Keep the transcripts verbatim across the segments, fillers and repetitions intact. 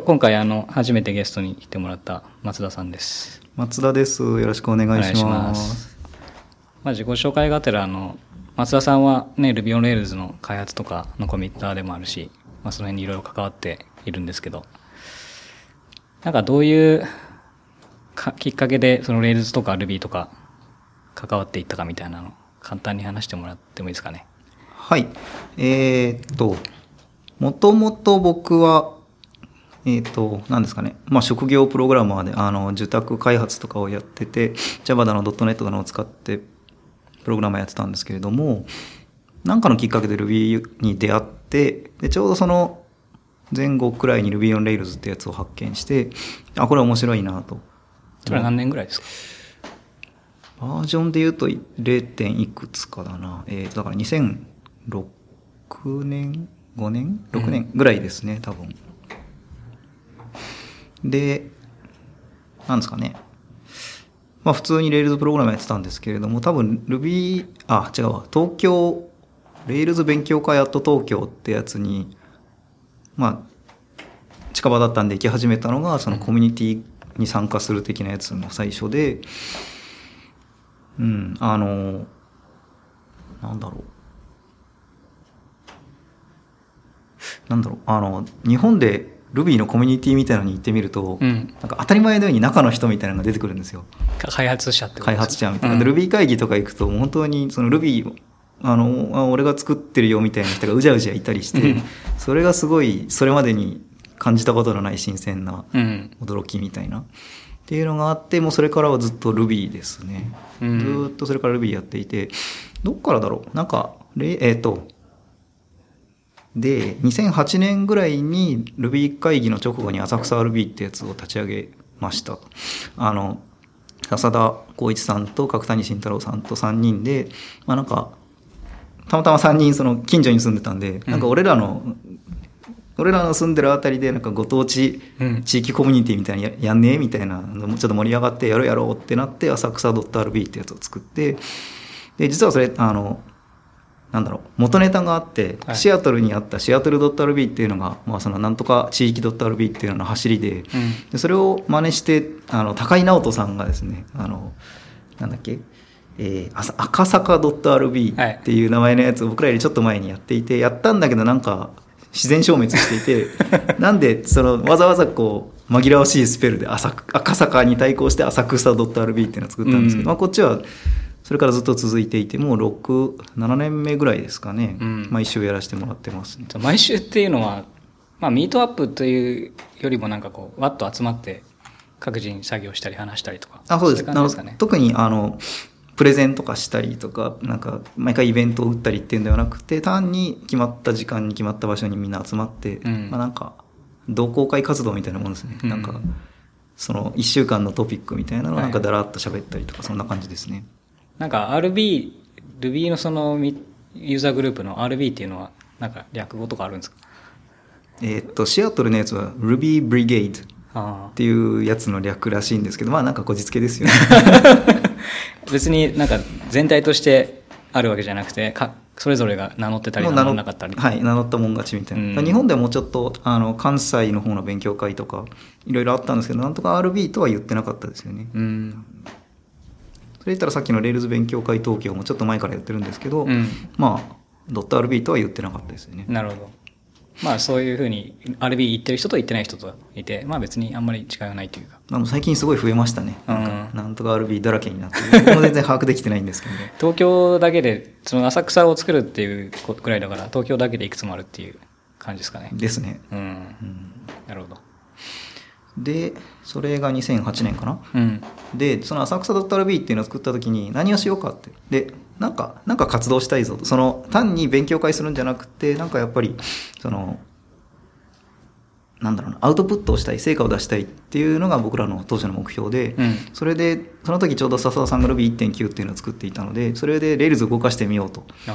今回あの初めてゲストに来てもらった松田さんです。 松田です。よろしくお願いします。 お願いします。まあ、自己紹介がてらあの松田さんはね Ruby on Rails の開発とかのコミッターでもあるし、まあ、その辺にいろいろ関わっているんですけど、なんかどういうかきっかけでその Rails とか Ruby とか関わっていったかみたいなの簡単に話してもらってもいいですかね。 はい。えー、っともともと僕はえー、っと何ですかね、まあ、職業プログラマーであの受託開発とかをやってて Java だの ドットネット だのを使ってプログラマーやってたんですけれども、何かのきっかけで Ruby に出会って、でちょうどその前後くらいに Ruby on Rails ってやつを発見して、あこれ面白いなと。 それは何年ぐらいですか？ バージョンで言うと ゼロ. いくつかだな、えー、だからにせんろくねんごねんろくねんぐらいですね、うん、多分でなんですかね、まあ普通に Rails プログラムやってたんですけれども、多分 Ruby あ違うわ東京 Rails 勉強会アット東京ってやつにまあ近場だったんで行き始めたのがそのコミュニティに参加する的なやつの最初で、うんあのなんだろうなんだろうあの日本でRuby のコミュニティみたいなのに行ってみると、うん、なんか当たり前のように中の人みたいなのが出てくるんですよ。 開発者ってことですか？ 開発者みたいな、うん、Ruby 会議とか行くと本当にその Ruby あの俺が作ってるよみたいな人がうじゃうじゃいたりして、うん、それがすごいそれまでに感じたことのない新鮮な驚きみたいな、うん、っていうのがあって、もうそれからはずっと Ruby ですね、うん、ずっとそれから Ruby やっていて、どっからだろうなんかえっとでにせんはちねんぐらいに Ruby 会議の直後に浅草 Ruby ってやつを立ち上げました。あの笹田光一さんと角谷慎太郎さんとさんにんで、まあなんかたまたまさんにんその近所に住んでたんで、なんか俺らの、うん、俺らの住んでるあたりでなんかご当地地域コミュニティみたいな や, やんねえみたいなのもちょっと盛り上がってやろうやろうってなって浅草 .rb ってやつを作って、で実はそれあのなんだろう元ネタがあって、はい、シアトルにあったシアトル .rb っていうのが、まあ、そのなんとか地域 .rb っていうのの走り で,、うん、でそれを真似してあの高井直人さんがですねあのなんだっけ、えー、赤坂 .rb っていう名前のやつを僕らよりちょっと前にやっていて、やったんだけどなんか自然消滅していてなんでそのわざわざこう紛らわしいスペルで赤坂に対抗して浅草 .rb っていうのを作ったんですけど、うんまあ、こっちはそれからずっと続いていて、もうろく、ななねんめぐらいですかね、うん、毎週やらせてもらってますね。 毎週っていうのは、まあ、ミートアップというよりもなんかこうわっと集まって各自に作業したり話したりとか。 あ、そうです。そういう感じですかね。特にあのプレゼンとかしたりとか、なんか毎回イベントを打ったりっていうんではなくて、単に決まった時間に決まった場所にみんな集まって、うんまあ、なんか同好会活動みたいなものですね、うん、なんかそのいっしゅうかんのトピックみたいなのをなんかだらっと喋ったりとか、そんな感じですね。 なんか アールビー、Ruby のそのユーザーグループの アールビー っていうのはなんか略語とかあるんですか？ えー、っとシアトルのやつは Ruby Brigade っていうやつの略らしいんですけど、まあなんかこじつけですよね別になんか全体としてあるわけじゃなくてかそれぞれが名乗ってたり名乗らなかったり、 はい名乗ったもん勝ちみたいな、うん、日本ではもうちょっとあの関西の方の勉強会とかいろいろあったんですけど、なんとか アールビー とは言ってなかったですよね。うんそれ言ったらさっきの Rails 勉強会東京もちょっと前からやってるんですけど、うん、まあ .rb とは言ってなかったですよね。 なるほど。まあそういうふうに アールビー 言ってる人と言ってない人といて、まあ別にあんまり違いがないというか、 まあ、最近すごい増えましたね。なんかなんとか アールビー だらけになって僕も全然把握できてないんですけど、ね、 東京だけでその浅草を作るっていうくらいだから東京だけでいくつもあるっていう感じですかね。 ですね、 うんうん、なるほど。 でそれがにせんはちねんかな、うん、でその浅草 .rb っていうのを作った時に何をしようかって、でなんかなんか活動したいぞと、その単に勉強会するんじゃなくて、なんかやっぱりそのなんだろうなアウトプットをしたい、成果を出したいっていうのが僕らの当初の目標で、うん、それでその時ちょうど笹田さんが Ruby いってんきゅう っていうのを作っていたので、それで Rails を動かしてみようと、はい、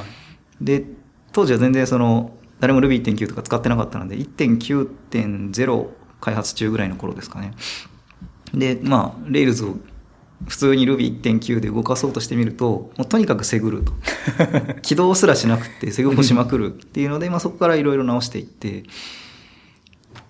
で当時は全然その誰も Ruby いってんきゅう とか使ってなかったので いってんきゅうてんゼロ 開発中ぐらいの頃ですかね。でまあ Rails を普通に Ruby いってんきゅう で動かそうとしてみると、もうとにかくセグると起動すらしなくてセグをしまくるっていうので、まあ、そこからいろいろ直していって、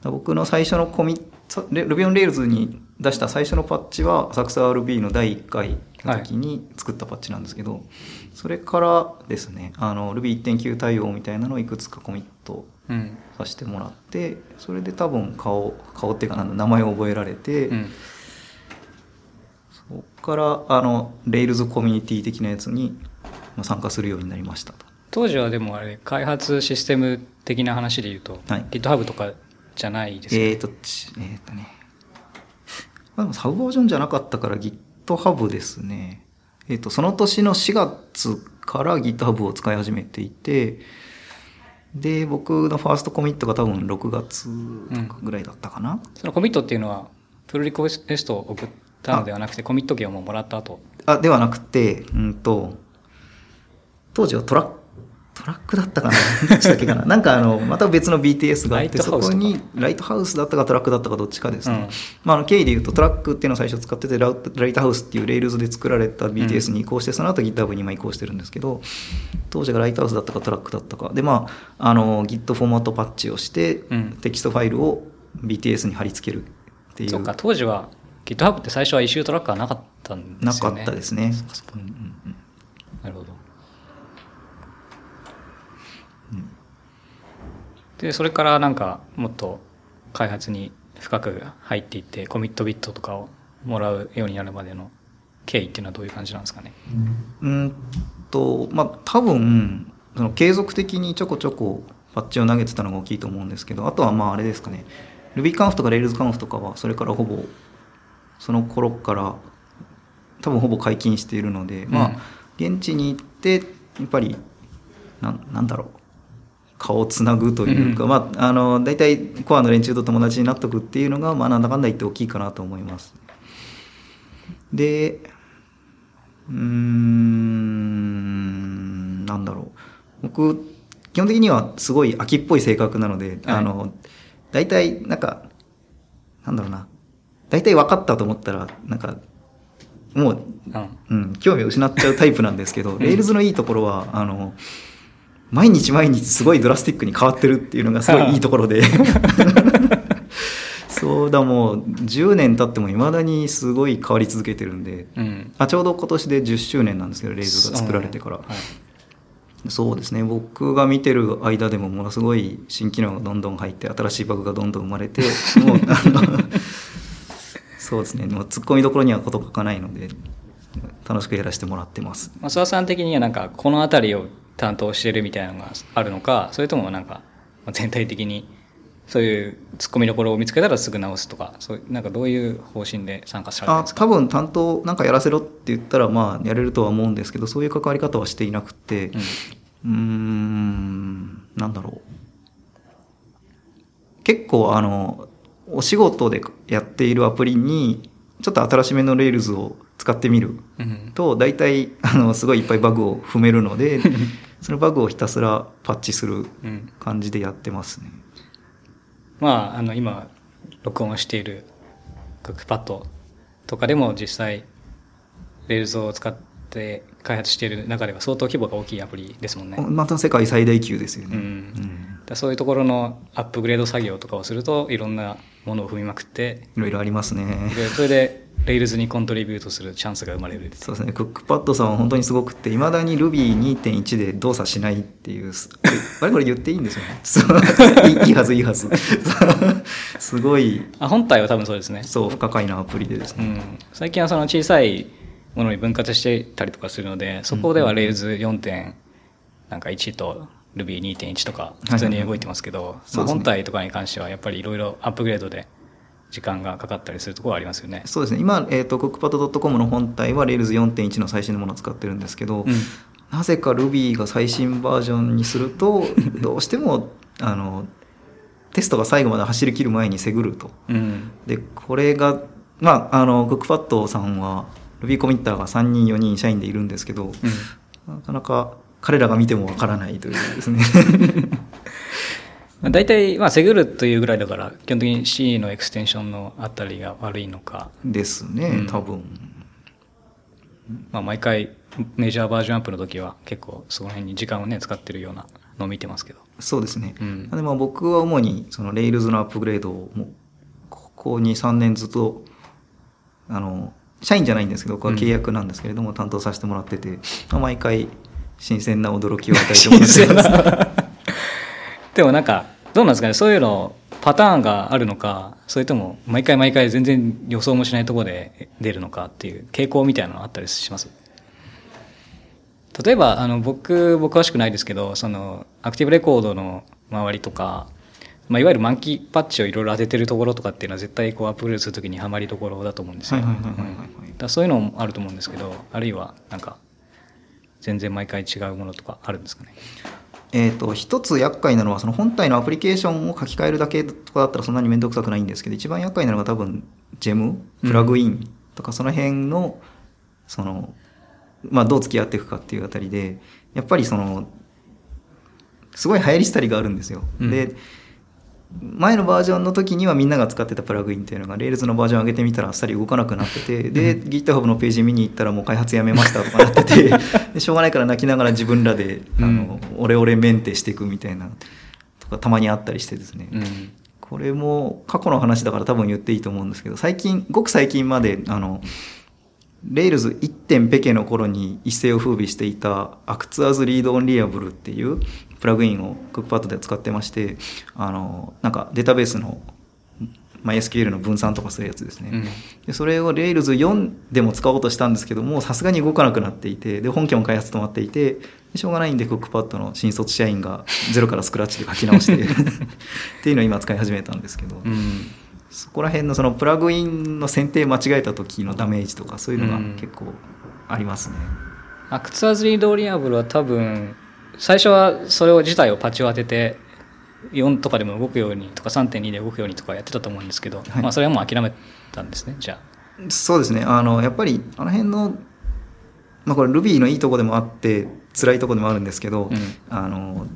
僕の最初のコミ Ruby on Rails に出した最初のパッチは浅草 アールビー のだいいっかいの時に作ったパッチなんですけど、はい、それからですねあの Ruby いってんきゅう 対応みたいなのをいくつかコミットさせてもらって、うん、それで多分顔顔っていうか名前を覚えられて、うん、そこからあの Rails コミュニティ的なやつに参加するようになりましたと。 当時はでもあれ開発システム的な話で言うと、はい、GitHub とかじゃないですか、ね、 えーと、えーとねまあ、サブバージョンじゃなかったから GitHub ですね。えーと、その年のしがつから GitHub を使い始めていて、で、僕のファーストコミットが多分ろくがつとかぐらいだったかな。うん、 そのコミットっていうのは、プルリクエストを送ったのではなくて、コミット権をもらった後。 あ、ではなくて、うんと、当時はトラック、トラックだったかなどっちだっけかななんかあの、また別の ビーティーエス があって、そこにライトハウスだったかトラックだったかどっちかですね。うん、まあ、あの経緯で言うとトラックっていうのを最初使ってて、ライトハウスっていう Rails で作られた ビーティーエス に移行して、その後 GitHub に今移行してるんですけど、当時がライトハウスだったかトラックだったか。で、まあ、あの、Git フォーマットパッチをして、うん、テキストファイルを ビーティーエス に貼り付けるっていう。 そうか、当時は GitHub って最初はイシュートラックはなかったんですよね。 なかったですね。 うんうんうん、なるほど。でそれからなんかもっと開発に深く入っていってコミットビットとかをもらうようになるまでの経緯っていうのはどういう感じなんですかね。 うんとまあ多分その継続的にちょこちょこパッチを投げてたのが大きいと思うんですけど、あとはまああれですかね、 RubyConf とか RailsConf とかはそれからほぼその頃から多分ほぼ解禁しているので、うん、まあ現地に行ってやっぱり な, なんだろう顔をつなぐというか、うん、まあ、あの大体コアの連中と友達になっとくっていうのが、まあ、なんだかんだ言って大きいかなと思います。でうーんなんだろう僕基本的にはすごい秋っぽい性格なので、はい、あの大体なんかなんだろうな大体分かったと思ったらなんかもう、うんうん、興味を失っちゃうタイプなんですけど、レールズのいいところはあの毎日毎日すごいドラスティックに変わってるっていうのがすごいいいところでそうだもうじゅうねん経ってもいまだにすごい変わり続けてるんで、うん、あちょうど今年でじゅっしゅうねんなんですけどレイズが作られてから、はい、そうですね僕が見てる間でもものすごい新機能がどんどん入って新しいバグがどんどん生まれてもうあのそうですねもう突っ込みどころには事欠かないので楽しくやらせてもらってます。 増田さん的にはなんかこの辺りを担当してるみたいなのがあるのか、それともなんか全体的にそういう突っ込みどころを見つけたらすぐ直すとか、そうなんかどういう方針で参加されてるんですか。 あ多分担当なんかやらせろって言ったらまあやれるとは思うんですけど、そういう関わり方はしていなくて、うん、うーんなんだろう結構あのお仕事でやっているアプリにちょっと新しめのレールズを使ってみると大体あのすごいいっぱいバグを踏めるのでそのバグをひたすらパッチする感じでやってますね。 うん、まああの今録音しているクックパッドとかでも実際レールズを使って開発している中では相当規模が大きいアプリですもんね。 また世界最大級ですよね。うんうん、 だそういうところのアップグレード作業とかをするといろんなものを踏みまくっていろいろありますね。 それでレイルズにコントリビュートするチャンスが生まれる。 そうですね。クックパッドさんは本当にすごくて、いまだに ルービーにてんいち で動作しないっていう、あれこれ言っていいんですよね。いいはずいいはず。すごい。 あ本体は多分そうですね。 そう不可解なアプリでですね。 うん、最近はその小さいものに分割してたりとかするので、そこではレイルズ よんてんいち と ルービーにてんいち とか普通に動いてますけど、まあ、本体とかに関してはやっぱりいろいろアップグレードで時間がかかったりするところはありますよね。 そうですね。今、えーと、クックパッド .com の本体は レイルズ よんてんいち の最新のものを使ってるんですけど、うん、なぜか Ruby が最新バージョンにするとどうしてもあのテストが最後まで走り切る前にセグると、うん、でこれがまああのクックパッドさんは Ruby コミッターがさんにんよにん社員でいるんですけど、うん、なかなか彼らが見てもわからないというですね大体、まあ、セグるというぐらいだから基本的に C のエクステンションのあたりが悪いのかですね、うん、多分、 まあ、毎回メジャーバージョンアップの時は結構その辺に時間をね使ってるようなのを見てますけど。 そうですね。 うん、 でまあ僕は主にその Rails のアップグレードをもうここに、さんねんずっとあの社員じゃないんですけど、僕は契約なんですけれども、うん、担当させてもらってて、まあ、毎回新鮮な驚きを与えてもらってます。 でもなんかどうなんですかね、そういうのパターンがあるのか、それとも毎回毎回全然予想もしないところで出るのかっていう傾向みたいなのあったりします？例えばあの僕僕詳しくないですけど、そのアクティブレコードの周りとか、まあ、いわゆる満期パッチをいろいろ当ててるところとかっていうのは絶対こうアップグレードするときにはまりどころだと思うんですよ。そういうのもあると思うんですけど、あるいはなんか全然毎回違うものとかあるんですかね。 えー、と一つ厄介なのはその本体のアプリケーションを書き換えるだけとかだったらそんなに面倒くさくないんですけど、一番厄介なのが多分ジェムプラグインとかその辺のその、まあ、どう付き合っていくかっていうあたりでやっぱりそのすごい流行り廃りがあるんですよ。うん、で前のバージョンの時にはみんなが使ってたプラグインっていうのが Rails のバージョン上げてみたらあっさり動かなくなってて、で GitHub のページ見に行ったらもう開発やめましたとかなっててでしょうがないから泣きながら自分らであの、うん、オレオレメンテしていくみたいなとかたまにあったりしてですね、うん、これも過去の話だから多分言っていいと思うんですけど、最近ごく最近まであのRails いってんペケの頃に一世を風靡していた Acts as Read Onlyable っていうプラグインをクックパッドで使ってまして、あのなんかデータベースの MySQL の分散とかするやつですね、うん、でそれを レイルズよん でも使おうとしたんですけどもさすがに動かなくなっていて、で本家も開発止まっていて、しょうがないんでクックパッドの新卒社員がゼロからスクラッチで書き直してっていうのを今使い始めたんですけど、うん、そこら辺のそのプラグインの選定間違えた時のダメージとかそういうのが結構ありますね。 アクツアズリードリアブルは多分最初はそれを自体をパッチを当ててよんとかでも動くようにとか さんてんに で動くようにとかやってたと思うんですけど、はい、まあ、それはもう諦めたんですね。じゃあそうですね、あのやっぱりあの辺の、まあ、これ Ruby のいいとこでもあって辛いとこでもあるんですけど、うん、あの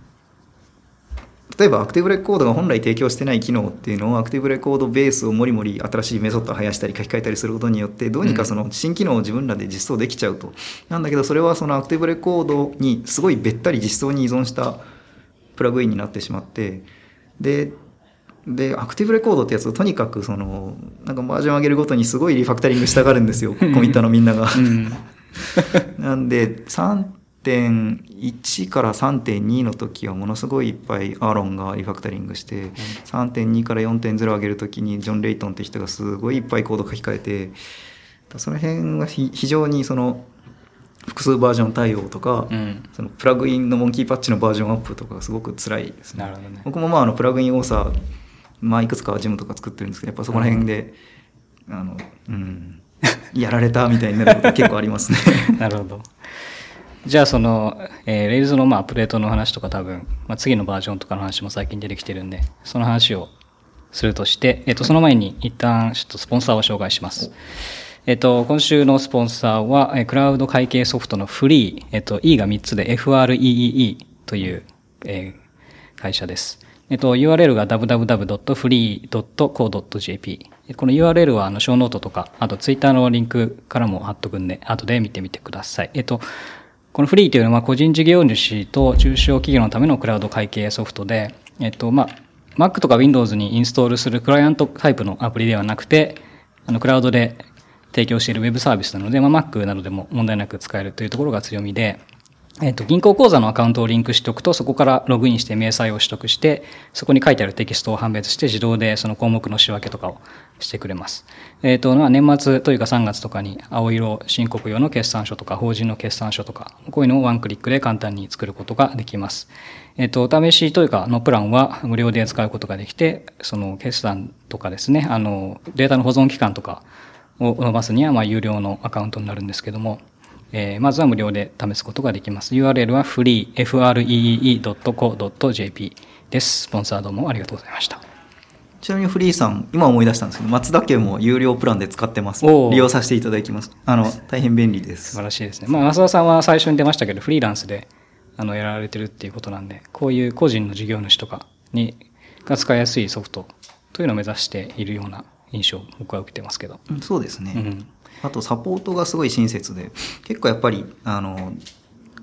例えばアクティブレコードが本来提供してない機能っていうのをアクティブレコードベースをもりもり新しいメソッドを生やしたり書き換えたりすることによってどうにかその新機能を自分らで実装できちゃうと、うん、なんだけどそれはそのアクティブレコードにすごいべったり実装に依存したプラグインになってしまって、ででアクティブレコードってやつをとにかくそのなんかバージョン上げるごとにすごいリファクタリングしたがるんですよコミッターのみんなが、うん、なんでさんてんいち から さんてんに の時はものすごいいっぱいアーロンがリファクタリングして、うん、さんてんに から よんてんゼロ 上げる時にジョン・レイトンって人がすごいいっぱいコード書き換えて、その辺は非常にその複数バージョン対応とか、うん、そのプラグインのモンキーパッチのバージョンアップとかがすごく辛いですね。なるほどね。僕もまああのプラグイン多さ、まあ、いくつかはジムとか作ってるんですけどやっぱそこら辺で、うん、あのうんやられたみたいになること結構ありますね。 なるほど。じゃあその、えー、Rails のまあアップデートの話とか多分、まあ、次のバージョンとかの話も最近出てきてるんでその話をするとして、えっと、その前に一旦ちょっとスポンサーを紹介します。えっと、今週のスポンサーは、えクラウド会計ソフトのフリー、えっと、E がみっつで エフアールイーイーイー という、えー、会社です。えっと、ユーアールエル が ダブリュダブリュダブリュドットフリードットコードットジェーピー。この ユーアールエル はあのショーノートとか、あとツイッターのリンクからも貼っとくんで、後で見てみてください。えっと、このフリーというのは個人事業主と中小企業のためのクラウド会計ソフトで、えっと、まあ、Mac とか Windows にインストールするクライアントタイプのアプリではなくて、あの、クラウドで提供しているウェブサービスなので、まあ、Mac などでも問題なく使えるというところが強みで、えっと、銀行口座のアカウントをリンクしておくと、そこからログインして明細を取得して、そこに書いてあるテキストを判別して自動でその項目の仕分けとかをしてくれます。えっと、まあ、年末というかさんがつとかに青色申告用の決算書とか法人の決算書とか、こういうのをワンクリックで簡単に作ることができます。えっと、お試しというかのプランは無料で使うことができて、その決算とかですね、あの、データの保存期間とかを伸ばすには、まあ、有料のアカウントになるんですけども、えー、まずは無料で試すことができます。ユーアールエル は フリー エフアールイーイーイードットコードットジェーピー です。スポンサーどうもありがとうございました。 ちなみにフリーさん、今思い出したんですけど、松田家も有料プランで使ってます。利用させていただきます。あの、大変便利です。 素晴らしいですね。まあ、松田さんは最初に出ましたけど、フリーランスであのやられてるっていうことなんで、こういう個人の事業主とかにが使いやすいソフトというのを目指しているような印象を僕は受けてますけど。 そうですね。うん、あとサポートがすごい親切で、結構やっぱりあの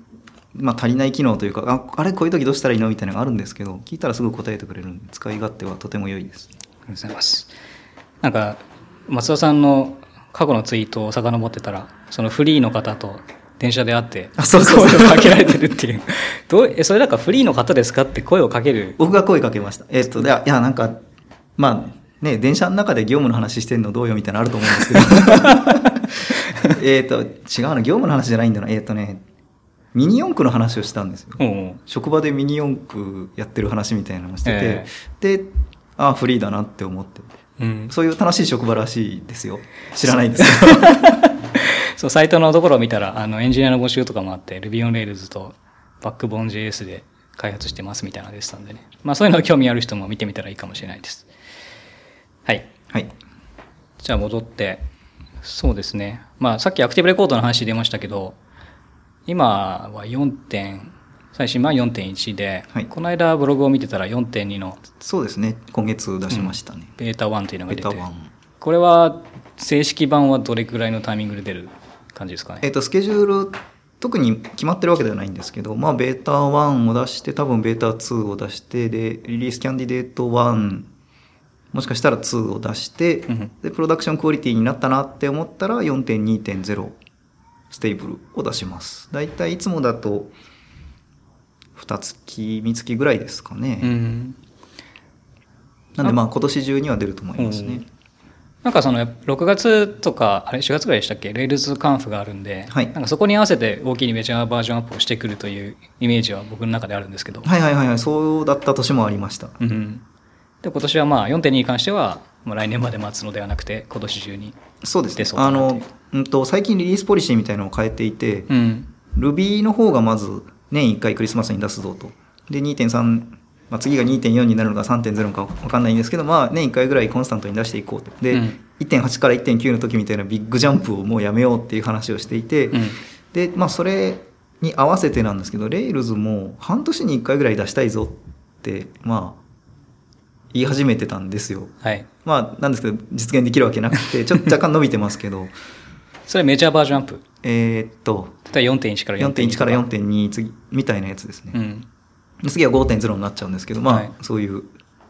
まあ、足りない機能というか、あ、あれこういう時どうしたらいいのみたいなのがあるんですけど、聞いたらすぐ答えてくれるんで、使い勝手はとても良いです。 ありがとうございます。なんか松田さんの過去のツイートを遡ってたら、そのフリーの方と電車で会って声をかけられてるっていうどうえそれなんかフリーの方ですかって声をかける。 僕が声かけました。えっといやいやなんかまあね電車の中で業務の話してんのどうよみたいなのあると思うんですけどえっと違うの業務の話じゃないんだな。えっとねミニ四駆の話をしたんですよ。職場でミニ四駆やってる話みたいなのをしてて、えー、でああフリーだなって思って、うん、そういう楽しい職場らしいですよ。知らないんですけどそうサイトのところを見たらあのエンジニアの募集とかもあって Ruby on Rails と Backbone ジェイエス で開発してますみたいなのでしたんでね、まあ、そういうの興味ある人も見てみたらいいかもしれないです。はい、 はい、 じゃあ戻ってそうですね、まあ、さっきアクティブレコードの話出ましたけど今はよんてん最新版 よんてんいち で、はい、この間ブログを見てたら よんてんに のそうですね今月出しましたね、 うん、ベータワンというのが出てこれは正式版はどれくらいのタイミングで出る感じですかね。 えっと、スケジュール特に決まってるわけではないんですけど、まあ、ベータワンを出して多分ベータツーを出してでリリースキャンディデートワンもしかしたらツーを出して、うん、でプロダクションクオリティになったなって思ったら よんてんにてんゼロ ステーブルを出します。だいたいいつもだとにがつきみっつきぐらいですかね、うん、なんでまあ今年中には出ると思いますね。 なんかそのろくがつとかあれしがつぐらいでしたっけ Rails カンフがあるんで、はい、なんかそこに合わせて大きいメジャーバージョンアップをしてくるというイメージは僕の中であるんですけど、 はいはいはいそうだった年もありました、うん、 で今年はまあ よんてんに に関してはもう来年まで待つのではなくて今年中にそうですねあの、うん、と最近リリースポリシーみたいなのを変えていて、うん、Ruby の方がまず年いっかいクリスマスに出すぞとで にてんさんまあ、次が にてんよん になるのか さんてんゼロ か分かんないんですけど、まあ、年いっかいぐらいコンスタントに出していこうとで、うん、いってんはち から いってんきゅう の時みたいなビッグジャンプをもうやめようっていう話をしていて、うん、で、まあ、それに合わせてなんですけど Rails も半年にいっかいぐらい出したいぞってまあ言い始めてたんですよ、はい、まあなんですけど実現できるわけなくてちょっと若干伸びてますけどそれメジャーバージョンアップえー、っと例えば よんてんいち から よんてんによんてんいち から よんてんに 次みたいなやつですね、うん次は ごてんゼロ になっちゃうんですけど、まあ、はい、そういう、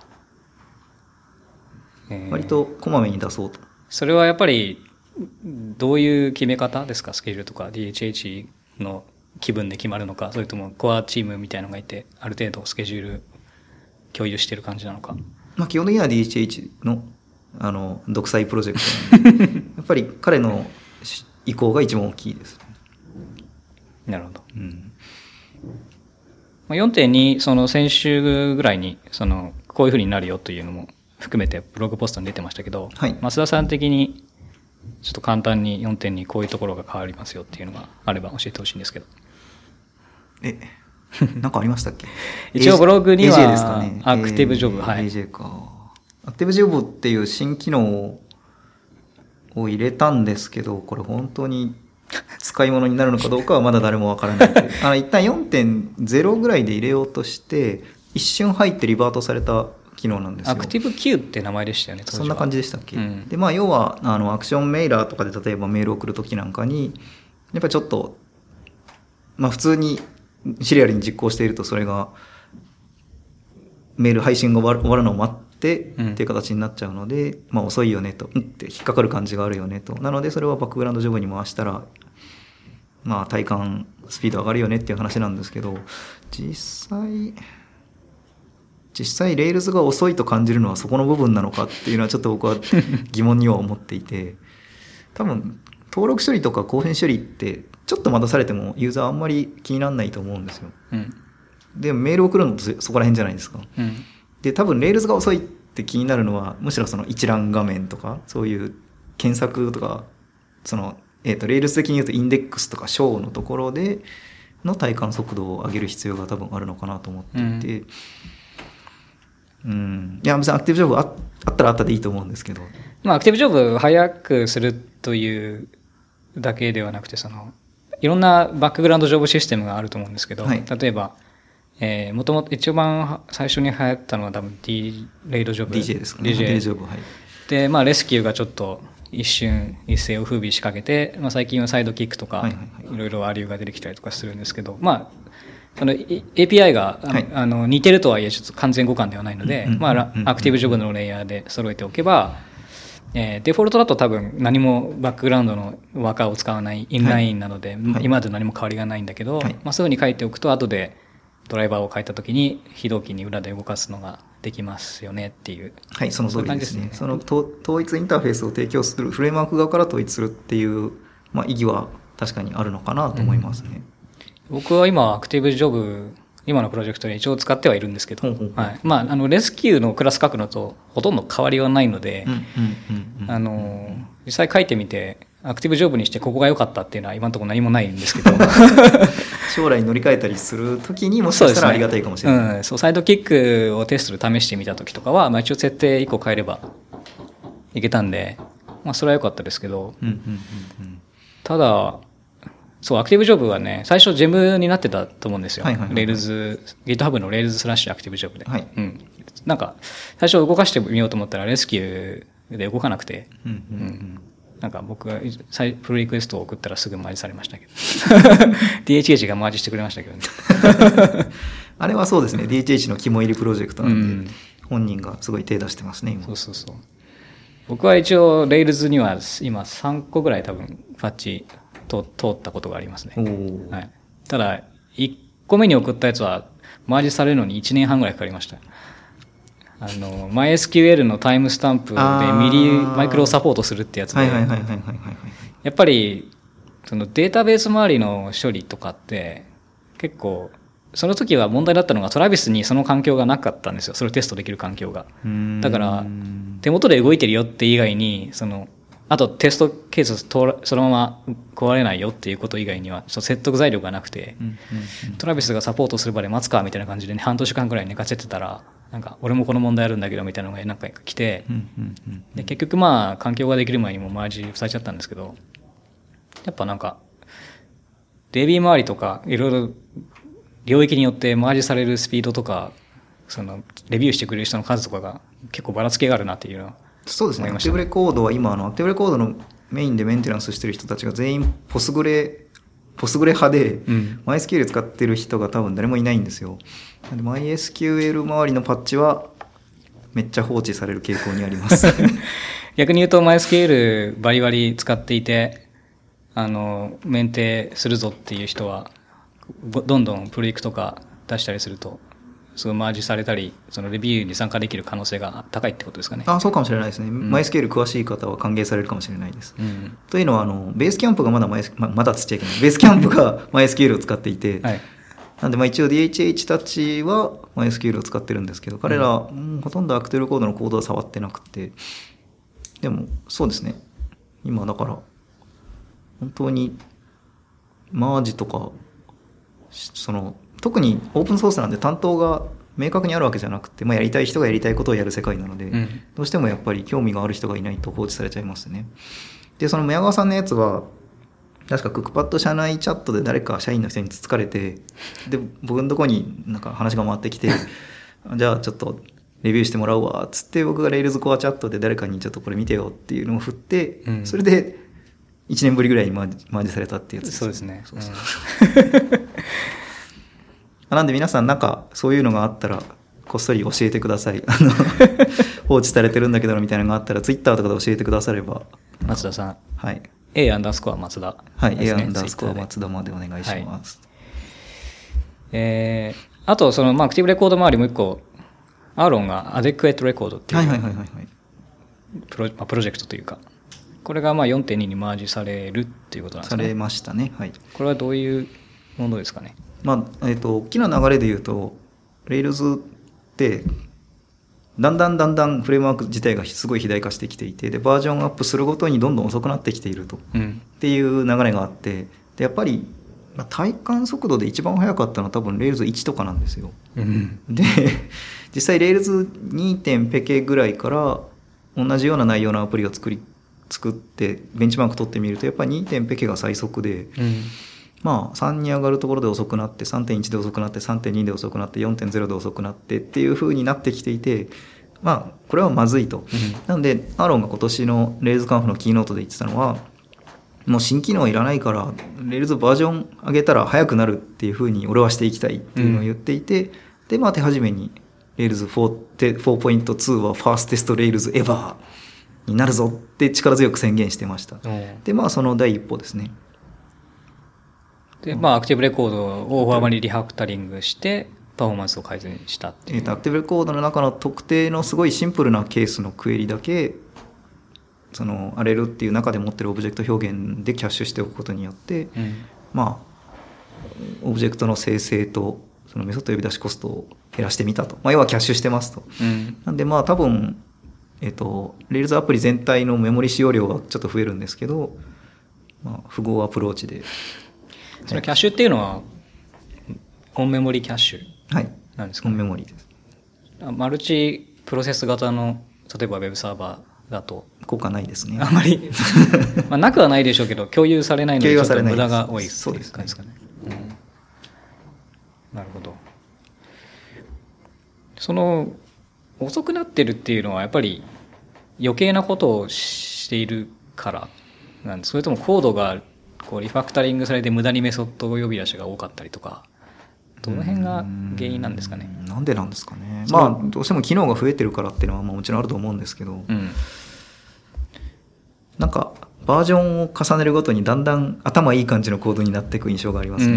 割とこまめに出そうと。 それはやっぱり、どういう決め方ですかスケジュールとか ディーエイチエイチ の気分で決まるのか、それともコアチームみたいなのがいて、ある程度スケジュール共有してる感じなのか。 まあ、基本的には ディーエイチエイチ の、あの、独裁プロジェクトなんで、やっぱり彼の意向が一番大きいです。 なるほど。うんよんてんに その先週ぐらいにそのこういう風になるよというのも含めてブログポストに出てましたけど、はい、増田さん的にちょっと簡単に よんてんに こういうところが変わりますよっていうのがあれば教えてほしいんですけど。 え、なんかありましたっけ？ 一応ブログにはエージェー ですかね。 アクティブジョブ、はい。 エージェー か。アクティブジョブっていう新機能を入れたんですけど、これ本当に使い物になるのかどうかはまだ誰もわからない。あの一旦 よんてんゼロ ぐらいで入れようとして一瞬入ってリバートされた機能なんですよ。 アクティブ Q って名前でしたよね。 そんな感じでしたっけ、うん、でまあ要はあのアクションメーラーとかで例えばメールを送るときなんかにやっぱりちょっとまあ普通にシリアルに実行しているとそれがメール配信が終わるのを待ってっていう形になっちゃうので、うん、まあ遅いよねと、うんって引っかかる感じがあるよねと。なのでそれはバックグラウンドジョブに回したら、まあ体感スピード上がるよねっていう話なんですけど、実際、実際レールズが遅いと感じるのはそこの部分なのかっていうのはちょっと僕は疑問には思っていて、多分登録処理とか更新処理ってちょっと待たされてもユーザーあんまり気にならないと思うんですよ。うん、でメール送るのってそこら辺じゃないですか。うんで多分 Rails が遅いって気になるのはむしろその一覧画面とかそういう検索とかその、えー、と Rails 的に言うとインデックスとか Show のところでの体感速度を上げる必要が多分あるのかなと思っていて、うん、うん、いや別にアクティブジョブ あ, あったらあったでいいと思うんですけど、 まあ、アクティブジョブ早くするというだけではなくてそのいろんなバックグラウンドジョブシステムがあると思うんですけど、はい、例えばえー、もともと一番最初に流行ったのは多分 D レイドジョブディージェー ですかねディージェージョブ、はい、 でまあレスキューがちょっと一瞬一世を風靡しかけて、まあ、最近はサイドキックとかいろいろアリューが出てきたりとかするんですけど、まあその エーピーアイ が、はい、あの似てるとはいえちょっと完全互換ではないので、まあ、アクティブジョブのレイヤーで揃えておけば、えー、デフォルトだと多分何もバックグラウンドのワーカーを使わないインラインなので、はい、今まで何も変わりがないんだけど、はい、まあ、そういうふうに書いておくと後でドライバーを書いた時に非同期に裏で動かすのができますよねっていう。 はい、その通りですね。その統一インターフェースを提供するフレームワーク側から統一するっていう、まあ、意義は確かにあるのかなと思いますね。 うん、僕は今アクティブジョブ今のプロジェクトで一応使ってはいるんですけど、うんうんうん、はい、まあ、あのレスキューのクラス書くのとほとんど変わりはないので、あの実際書いてみてアクティブジョブにしてここが良かったっていうのは今のところ何もないんですけど将来乗り換えたりするときにもしかしたらありがたいかもしれない。そうですね、うん、 そうサイドキックをテストで試してみたときとかは、まあ、一応設定いっこ変えればいけたんで、まあ、それは良かったですけど、うんうんうんうん、ただそう、アクティブジョブはね、最初ジェムになってたと思うんですよ。はいはいはいはい、レールズ、GitHub のレールズスラッシュアクティブジョブで。はい、うん。なんか、最初動かしてみようと思ったらレスキューで動かなくて、うんうんうんうん、なんか僕がプルリクエストを送ったらすぐマージされましたけど。ディーエイチエイチ がマージしてくれましたけどね。 あれはそうですね、ディーエイチエイチ の肝入りプロジェクトなんで、うん、本人がすごい手出してますね、今。 そうそうそう。僕は一応、レールズには今さんこぐらい多分、パッチ、と通ったことがありますね、はい、ただいっこめに送ったやつはマージされるのにいちねんはんぐらいかかりました。あの MySQL のタイムスタンプでミリマイクロをサポートするってやつで、やっぱりそのデータベース周りの処理とかって結構その時は問題だったのがトラビスにその環境がなかったんですよ。それをテストできる環境が。だから手元で動いてるよって以外にそのあとテストケースそのまま壊れないよっていうこと以外には説得材料がなくて、うんうんうん、トラビスがサポートするまで待つかみたいな感じで、ね、半年間くらい寝かせてたらなんか俺もこの問題あるんだけどみたいなのが何回か来て、うんうんうん、で結局まあ環境ができる前にもマージされちゃったんですけど、やっぱなんか ディービー 周りとかいろいろ領域によってマージされるスピードとかそのレビューしてくれる人の数とかが結構ばらつきがあるなっていうのは。 そうですね。アクティブレコードは今あのアクティブレコードのメインでメンテナンスしてる人たちが全員ポスグレポスグレ派で、うん、MySQL 使ってる人が多分誰もいないんですよ。なんで MySQL 周りのパッチはめっちゃ放置される傾向にあります。 逆に言うと MySQL バリバリ使っていてあのメンテするぞっていう人はどんどんプルリクとか出したりするとすごいマージされたりそのレビューに参加できる可能性が高いってことですかね。 あ、そうかもしれないですね。うん、MySQL 詳しい方は歓迎されるかもしれないです。うん、というのはあのベースキャンプがまだ、ま、まだつっちゃいけないベースキャンプが MySQL を使っていて、はい、なんでまあ一応 ディーエイチエイチ たちは MySQL を使ってるんですけど、彼ら、うん、ほとんどアクティブコードのコードは触ってなくて、でもそうですね、今だから本当にマージとかその特にオープンソースなんで担当が明確にあるわけじゃなくて、まあ、やりたい人がやりたいことをやる世界なので、うん、どうしてもやっぱり興味がある人がいないと放置されちゃいますね。でその宮川さんのやつは確かクックパッド社内チャットで誰か社員の人につつかれて、で僕のところになんか話が回ってきてじゃあちょっとレビューしてもらうわっつって、僕が Rails コアチャットで誰かにちょっとこれ見てよっていうのを振って、うん、それでいちねんぶりぐらいにマージ、マージされたっていうやつです。 そうですね。そうそうなんで皆さんなんかそういうのがあったらこっそり教えてください。あの放置されてるんだけどみたいなのがあったらツイッターとかで教えてくだされば。 松田さん。 はい。 A アンダースコア松田、ね。 はい。A アンダースコア松田までお願いします。はい、 えー、あとそのまあアクティブレコード周りもう一個アーロンがアデクエットレコードっていうプロ、まあ、プロジェクトというか、これがまあ よんてんに にマージされるっていうことなんですかね。 されましたね。はい。 これはどういうものですかね。 まあえー、と大きな流れで言うと Rails ってだんだんだんだんフレームワーク自体がすごい肥大化してきていて、でバージョンアップするごとにどんどん遅くなってきていると、うん、っていう流れがあって、でやっぱり、まあ、体感速度で一番速かったのは多分 Rails いちとかなんですよ、うん、で実際 Rails にてんペケぐらいから同じような内容のアプリを作り作ってベンチマーク取ってみるとやっぱり にてんペケが最速で、うん、まあさんに上がるところで遅くなって さんてんいち で遅くなって さんてんに で遅くなって よんてんゼロ で遅くなってっていう風になってきていて、 まあこれはまずいと、 うん、 なのでアーロンが今年の Rails カンフのキーノートで言ってたのは、もう新機能いらないから Rails バージョン上げたら速くなるっていう風に俺はしていきたいっていうのを言っていて、うん、でまあ手始めに Rails フォーポイントツー はファーステスト Rails ever になるぞって力強く宣言してました。でまあその第一歩ですね。 でまあアクティブレコードを大幅にリファクタリングしてパフォーマンスを改善したっていう、 えーと、アクティブレコードの中の特定のすごいシンプルなケースのクエリだけそのアレルっていう中で持ってるオブジェクト表現でキャッシュしておくことによって、うん、まあオブジェクトの生成とそのメソッド呼び出しコストを減らしてみたと、まあ、要はキャッシュしてますと、うん、なんでまあ多分えっと Rails アプリ全体のメモリ使用量はちょっと増えるんですけど、まあ、符号アプローチでそのキャッシュっていうのはオンメモリキャッシュなんですか、 はい、オンメモリです。 マルチプロセス型の例えばウェブサーバーだと効果ないですね。 あまりまあなくはないでしょうけど共有されないのでちょっと無駄が多いっていう感じですかね。うん、なるほど。その遅くなってるっていうのはやっぱり余計なことをしているからなんです。それともコードがこうリファクタリングされて無駄にメソッド呼び出しが多かったりとか、どの辺が原因なんですかね。 なんでなんですかね。まあどうしても機能が増えてるからっていうのはまあもちろんあると思うんですけど、うん、なんかバージョンを重ねるごとにだんだん頭いい感じのコードになっていく印象がありますね。うん、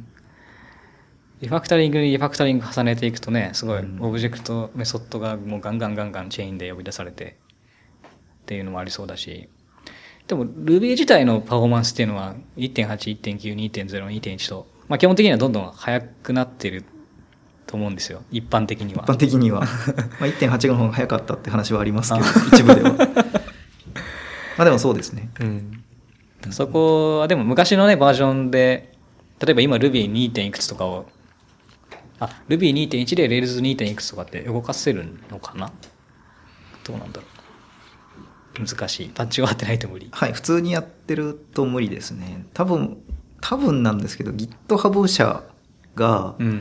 リファクタリングにリファクタリング重ねていくとね、すごいオブジェクトメソッドがもうガンガンガンガンチェーンで呼び出されてっていうのもありそうだし、でも Ruby 自体のパフォーマンスっていうのは いってんはち、いってんきゅう、にてんゼロ、にてんいち と、まあ、基本的にはどんどん速くなっていると思うんですよ、一般的には。 一般的にはまあ いってんはち の方が速かったって話はありますけど一部ではまあでもそうですね、うん、 そこはでも昔のねバージョンで例えば今 Ruby にてんいくつとかをあ Ruby にてんいち で Rails にてんいくつとかって動かせるのかな、どうなんだろう、難しい、パッチが合ってないと無理。 はい、普通にやってると無理ですね。多分多分なんですけど GitHub 社が、うん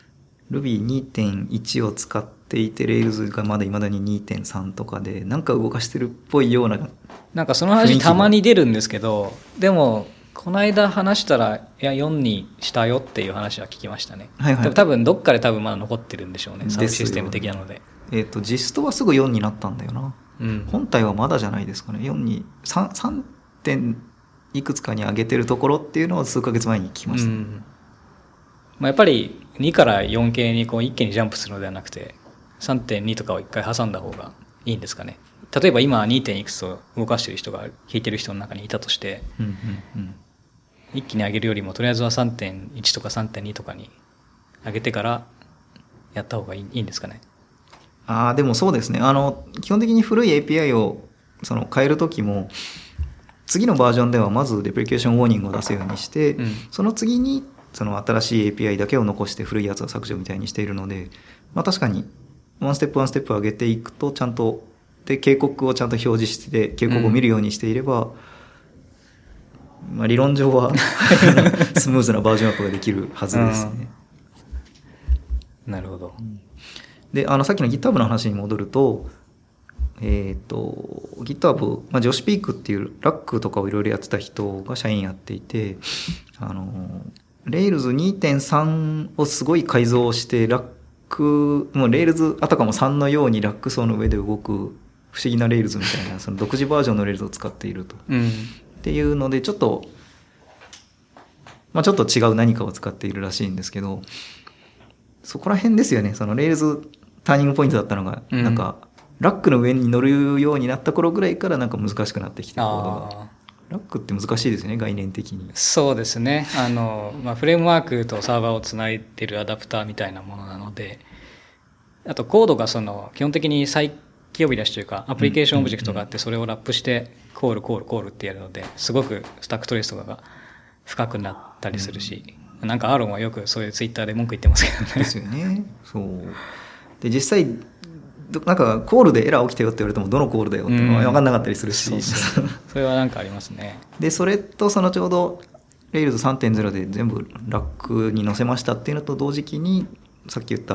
、Ruby にてんいち を使っていて Rails がまだ未だに にてんさん とかでなんか動かしてるっぽいような、 なんかその話たまに出るんですけど、でもこの間話したらいやよんにしたよっていう話は聞きましたね、はいはい、多分どっかで多分まだ残ってるんでしょうね、サブシステム的なので。 えっとジストはすぐよんになったんだよな、うん、本体はまだじゃないですかね。よんに 3, 3点いくつかに上げてるところっていうのを数ヶ月前に聞きました、うん、 まあ、やっぱりにからよん系にこう一気にジャンプするのではなくて さんてんに とかを一回挟んだ方がいいんですかね。例えば今 に. いくつを動かしてる人が弾いてる人の中にいたとして、うんうんうん、一気に上げるよりもとりあえずは さんてんいち とか さんてんに とかに上げてからやった方がいい、いいんですかね。 ああでもそうですね、あの基本的に古い エーピーアイ をその変えるときも次のバージョンではまずデプリケーションウォーニングを出すようにして、うん、その次にその新しい エーピーアイ だけを残して古いやつは削除みたいにしているので、まあ、確かにワンステップワンステップ上げていくとちゃんとで警告をちゃんと表示して警告を見るようにしていれば、うん、まあ、理論上はスムーズなバージョンアップができるはずですね。 なるほど。 であのさっきの GitHub の話に戻ると、えっと GitHub、まあ、ジョシピークっていうラックとかをいろいろやってた人が社員やっていて、あの Rails にてんさん をすごい改造してラックもう Rails あたかもさんのようにラック層の上で動く不思議な Rails みたいなその独自バージョンの Rails を使っていると、うん、っていうのでちょっとまあちょっと違う何かを使っているらしいんですけど、そこら辺ですよね。その Rails ターニングポイントだったのが、うん、なんかラックの上に乗るようになった頃ぐらいからなんか難しくなってきて、コードがラックって難しいですよね、概念的に。 そうですね、あの、まあ、フレームワークとサーバーをつないでるアダプターみたいなものなので、あとコードがその基本的に再起呼び出しというかアプリケーションオブジェクトがあってそれをラップしてコールコールコールってやるので、すごくスタックトレースとかが深くなったりするし、うん、なんかアーロンはよくそういうツイッターで文句言ってますけどね。 ですよね。そうで実際なんかコールでエラー起きたよって言われてもどのコールだよってのは分かんなかったりするし、うん、 そうそうそれはなんかありますね。 でそれとそのちょうど Rails さんてんゼロ で全部ラックに載せましたっていうのと同時期にさっき言った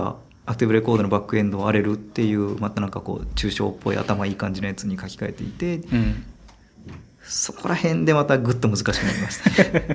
アクティブレコードのバックエンドを荒れるっていうまたなんかこう抽象っぽい頭いい感じのやつに書き換えていて、うん、そこら辺でまたグッと難しくなりました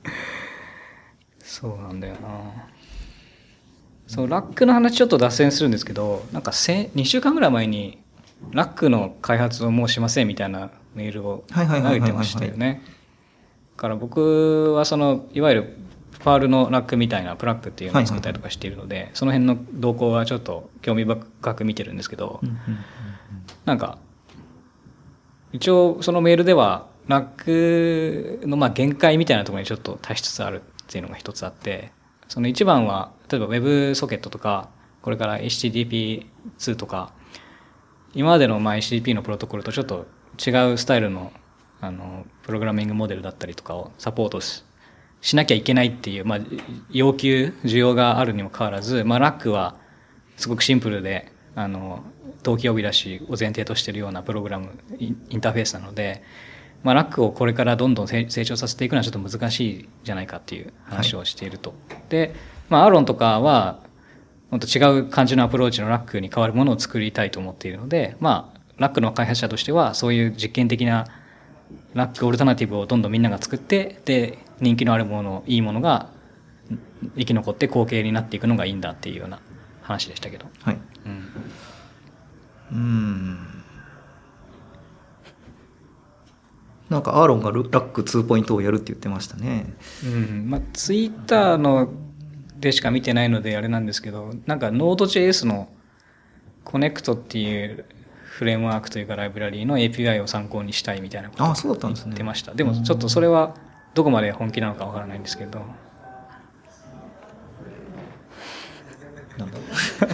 そうなんだよな。そうラックの話ちょっと脱線するんですけど、なんかにしゅうかんぐらい前にラックの開発をもうしませんみたいなメールを投げてましたよね。だから僕はそのいわゆるパールのラックみたいなプラックっていうのを作ったりとかしているので、はいはいはい、その辺の動向はちょっと興味深く見てるんですけど、うんうんうんうん、なんか一応そのメールではラックのまあ限界みたいなところにちょっと達しつつあるっていうのが一つあって、その一番は例えば Web ソケットとかこれから エイチティーティーピーツー とか今までのまあ エイチティーティーピー のプロトコルとちょっと違うスタイルのあのプログラミングモデルだったりとかをサポート し, しなきゃいけないっていう、まあ、要求需要があるにもかかわらず、まあ、ラックはすごくシンプルであの同期呼び出しを前提としているようなプログラムインターフェースなので、まあ、ラックをこれからどんどん成長させていくのはちょっと難しいじゃないかっていう話をしていると、はい、で、まあ、アーロンとかはもっと違う感じのアプローチのラックに変わるものを作りたいと思っているので、まあ、ラックの開発者としてはそういう実験的なラックオルタナティブをどんどんみんなが作って、で人気のあるものいいものが生き残って後継になっていくのがいいんだっていうような話でしたけど、 はい、うん、うーんなんかアーロンがラックツーポイントをやるって言ってましたね。 うん、まあツイッターのでしか見てないのであれなんですけど、なんか Node.js のコネクトっていうフレームワークというかライブラリーの エーピーアイ を参考にしたいみたいなことを言ってました。でもちょっとそれはどこまで本気なのかわからないんですけど。 なんだろう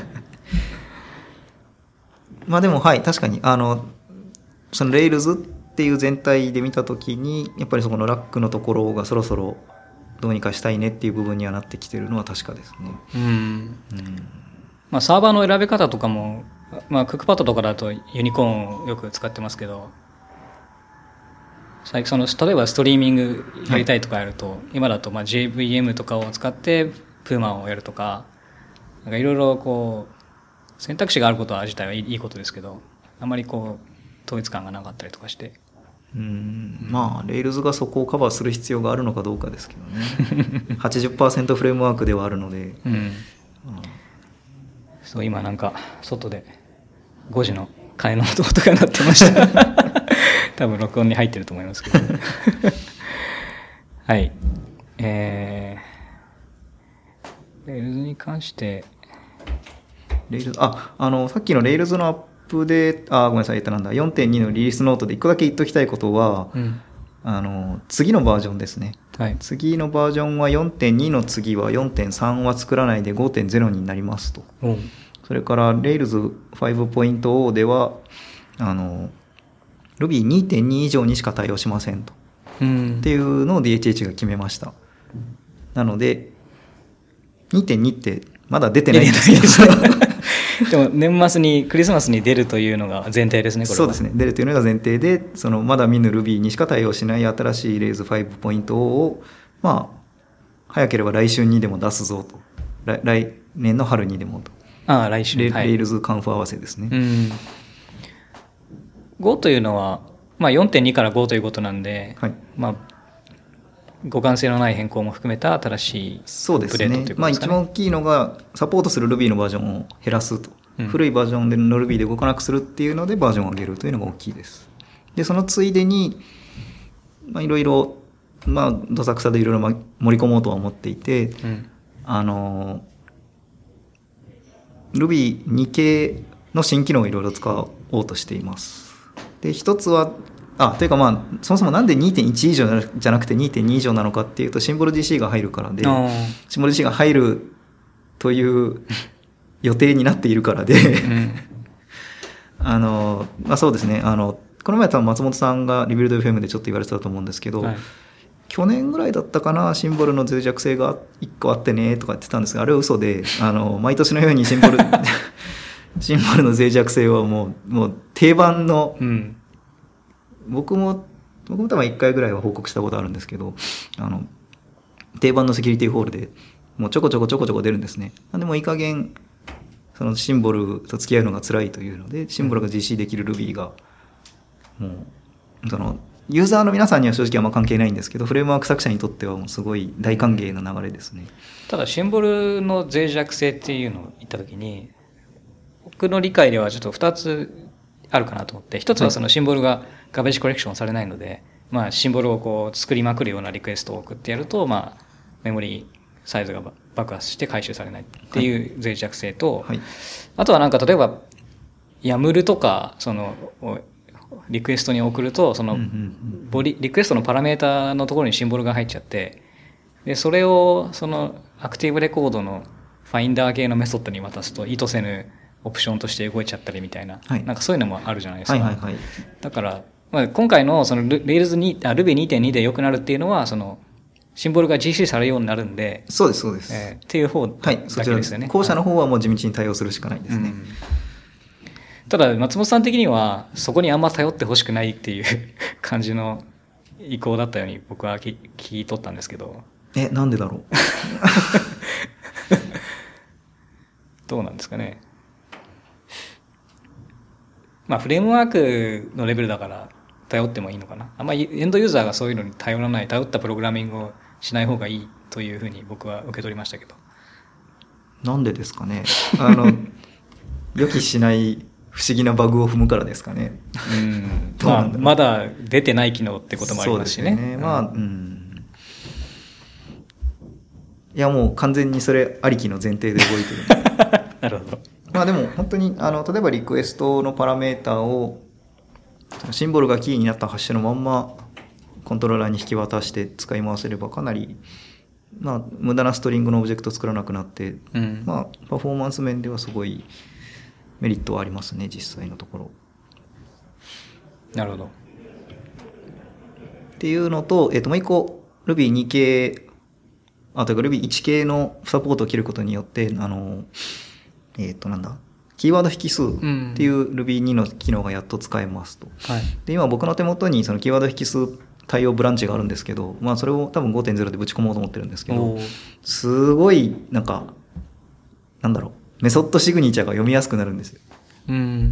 まあでもはい確かにあのその Rails っていう全体で見たときにやっぱりそこのラックのところがそろそろどうにかしたいねっていう部分にはなってきてるのは確かですね。うん、うん、 まあサーバーの選び方とかも、まあクックパッドとかだとユニコーンをよく使ってますけど、最近その例えばストリーミングやりたいとかやると、はい、今だとまあ ジェイブイエム とかを使ってプーマをやるとか、なんかいろいろこう選択肢があることは自体はいいことですけど、あまりこう統一感がなかったりとかして。 うーんまあ Rails がそこをカバーする必要があるのかどうかですけどねはちじゅっパーセント フレームワークではあるので、うんうん、 そう今なんか外でごじの鐘の音とか鳴ってました多分録音に入ってると思いますけどはいえー Rails に関して Rails ああのさっきの Rails のアップであごめんなさい、えっとなんだ よんてんに のリリースノートでいっこだけ言っときたいことは、うん、あの次のバージョンですね、はい、次のバージョンは よんてんに の次は よんてんさん は作らないで ごてんゼロ になりますと、うん、それから Rails ファイブポイントゼロ ではあの ルビーにてんに 以上にしか対応しませんと、うん、っていうのを ディーエイチエイチ が決めました。なので にてんに ってまだ出てないんですけどでも年末にクリスマスに出るというのが前提ですね。これはそうですね、出るというのが前提で、そのまだ見ぬ Ruby にしか対応しない新しい Rails ファイブポイントゼロ をまあ早ければ来春にでも出すぞと、来, 来年の春にでもと。 ああ来春、 はい、Rails カンフ合わせですね。うん、 ごというのは、まあ、よんてんに からごということなんで、はい、まあ互換性のない変更も含めた新しいプレートということですかね。そうですね。まあ一番大きいのがサポートする Ruby のバージョンを減らすと、うん、古いバージョンでの Ruby で動かなくするっていうのでバージョンを上げるというのが大きいです。でそのついでにまあいろいろまあどさくさでいろいろ盛り込もうとは思っていて、うん、あの ルビーに 系の新機能をいろいろ使おうとしています。で一つはあというかまあそもそもなんで にてんいち 以上じゃなくて にてんに 以上なのかっていうとシンボル ジーシー が入るからで、シンボル ジーシー が入るという予定になっているからで、うん、あのまあそうですね、あのこの前多分松本さんがリビルド エフエム でちょっと言われてたと思うんですけど、はい、去年ぐらいだったかな、シンボルの脆弱性がいっこあってねとか言ってたんですが、あれは嘘で、あの毎年のようにシンボルシンボルの脆弱性はもうもう定番の、うん、僕も僕も多分いっかいぐらいは報告したことあるんですけど、あの定番のセキュリティフォールでもうちょこちょこちょこちょこ出るんですね。なんでもいい加減そのシンボルと付き合うのが辛いというので、シンボルが ジーシー できる Ruby が、もう、その、ユーザーの皆さんには正直あんま関係ないんですけど、フレームワーク作者にとってはもうすごい大歓迎な流れですね。 ただシンボルの脆弱性っていうのを言ったときに、僕の理解ではちょっとふたつあるかなと思って、ひとつはそのシンボルがガベージコレクションされないので、はい、まあシンボルをこう作りまくるようなリクエストを送ってやると、まあメモリサイズが爆発して回収されないっていう脆弱性と、はいはい、あとはなんか例えばヤムルとかそのリクエストに送るとそのボリリクエストのパラメータのところにシンボルが入っちゃって、でそれをそのアクティブレコードのファインダー系のメソッドに渡すと意図せぬオプションとして動いちゃったりみたいな、はい、なんかそういうのもあるじゃないですか。はいはいはい、だから、まあ、今回のその Rails にあ Ruby にてんに で良くなるっていうのはそのシンボルが ジーシー されるようになるんで、 そうですそうです、 えー、っていう方だけですよね。 後者の方はもう地道に対応するしかないですね。うん、 ただ松本さん的にはそこにあんま頼ってほしくないっていう感じの意向だったように僕は聞き取ったんですけど。 え、なんでだろう。 どうなんですかね。まあフレームワークのレベルだから頼ってもいいのかな。あんまりエンドユーザーがそういうのに頼らない、頼ったプログラミングをしない方がいいというふうに僕は受け取りましたけど。 なんでですかね。あの予期しない不思議なバグを踏むからですかね。 うん。まあまだ出てない機能ってこともありますしね。 そうですね。まあ、うん。いやもう完全にそれありきの前提で動いてる。 なるほど。 まあでも本当にあの例えばリクエストのパラメータをシンボルがキーになったハッシュのまんまコントローラーに引き渡して使い回せればかなりまあ無駄なストリングのオブジェクト作らなくなって、うん、まあパフォーマンス面ではすごいメリットはありますね実際のところ。 なるほど。 っていうのと、えっともう一個 ルビーに 系あというか ルビーいち 系のサポートを切ることによってあのえっとなんだキーワード引数っていう ルビーに の機能がやっと使えますと、うんはい、で今僕の手元にそのキーワード引数対応ブランチがあるんですけど、まあ、それを多分 ごてんゼロ でぶち込もうと思ってるんですけどすごいなんかなんだろうメソッドシグニチャーが読みやすくなるんですよ、うん、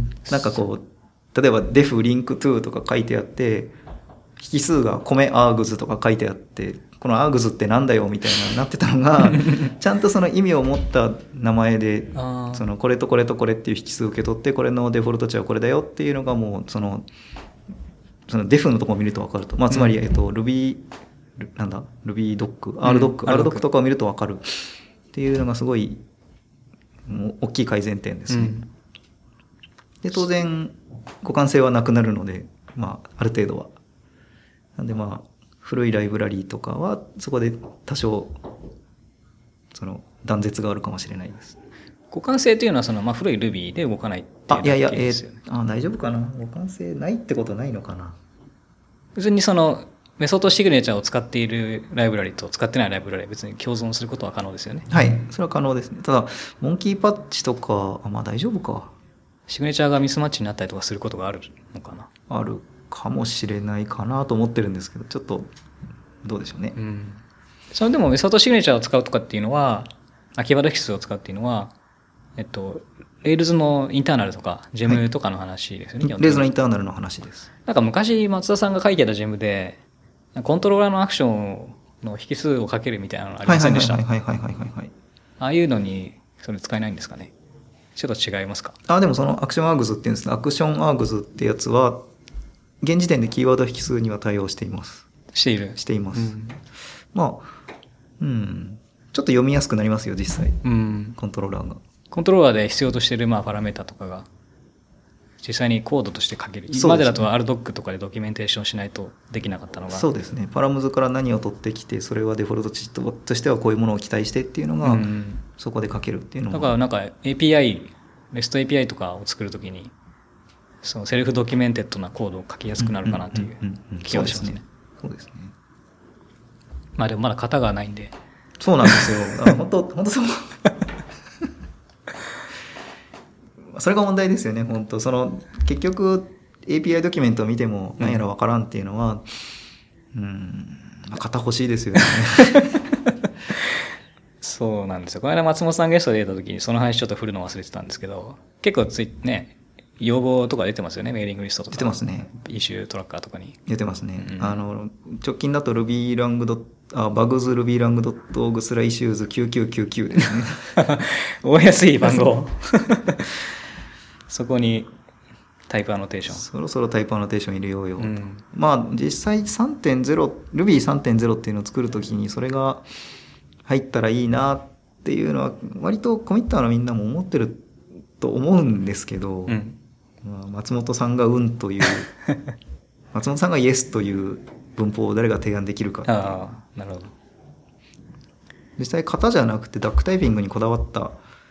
なんかこう例えば def link to とか書いてあって引数が米アーグズとか書いてあってこのアーグズってなんだよみたいななってたのがちゃんとその意味を持った名前でそのこれとこれとこれっていう引数を受け取ってこれのデフォルト値はこれだよっていうのがもうそのそのデフのところを見ると分かると、まあ、つまり、えっと Ruby なんだ RubyDoc RDoc RDoc とかを見ると分かるっていうのがすごいもう大きい改善点ですね、うん、で当然互換性はなくなるのでまあある程度はなんでまあ古いライブラリーとかはそこで多少その断絶があるかもしれないです。 互換性というのはその、まあ、古い Ruby で動かないっていうだけですよね。あ、いやいや、えー、あ大丈夫かな。互換性ないってことないのかな。 別にそのメソッドシグネチャーを使っているライブラリと使ってないライブラリは別に共存することは可能ですよね。 はい、それは可能ですね。ただモンキーパッチとかあまあ大丈夫か。 シグネチャーがミスマッチになったりとかすることがあるのかな。 あるかもしれないかなと思ってるんですけどちょっとどうでしょうね、うん、 それでもメソッドシグネチャーを使うとかっていうのはキーワード引数を使うっていうのはえっと Rails のインターナルとか ジェム とかの話ですよね、 はい、Rails のインターナルの話です。 なんか昔松田さんが書いてた ジェム でコントローラーのアクションの引数をかけるみたいなのありませんでした？はいはいはいはいはいはい。ああいうのにそれ使えないんですかね。ちょっと違いますか？ あでもそのアクションアーグズっていうんですね。アクションアーグズってやつは現時点でキーワード引数には対応しています。 しているしています、うん、まあうんちょっと読みやすくなりますよ実際、うん、コントローラーがコントローラーで必要としているまあパラメータとかが実際にコードとして書ける、今までだと RDoc とかでドキュメンテーションしないとできなかったのがそうですねパラムズから何を取ってきてそれはデフォルト値としてはこういうものを期待してっていうのが、うん、そこで書けるっていうのもだからなんか エーピーアイ REST エーピーアイ とかを作るときにそのセルフドキュメンテッドなコードを書きやすくなるかなという気がしますね。 そうですね。 まあでもまだ型がないんで。 そうなんですよ。本当本当そう。それが問題ですよね。本当その結局 エーピーアイ ドキュメントを見ても何やらわからんっていうのは、うん、うん、型欲しいですよね。 そうなんですよ。この間松本さんゲストで出た時にその話ちょっと振るの忘れてたんですけど、結構ついね、要望とか出てますよね、メーリングリストとか。 出てますね。 イシュートラッカーとかに。 出てますね。 うん、 あの、直近だと Ruby ラングドット、あ、バグズ Ruby ラングドットオーグスライシューズきゅうきゅうきゅうきゅうですね。 覚えやすい番号。そこにタイプアノテーション。 そろそろタイプアノテーション入れようよ。 うん、 まあ実際 さんてんゼロ、Ruby さんてんゼロ っていうのを作るときにそれが入ったらいいなっていうのは割とコミッターのみんなも思ってると思うんですけど、 うんまあ、松本さんがうんという松本さんがイエスという文法を誰が提案できるか。 ああ、なるほど。 実際型じゃなくてダックタイピングにこだわった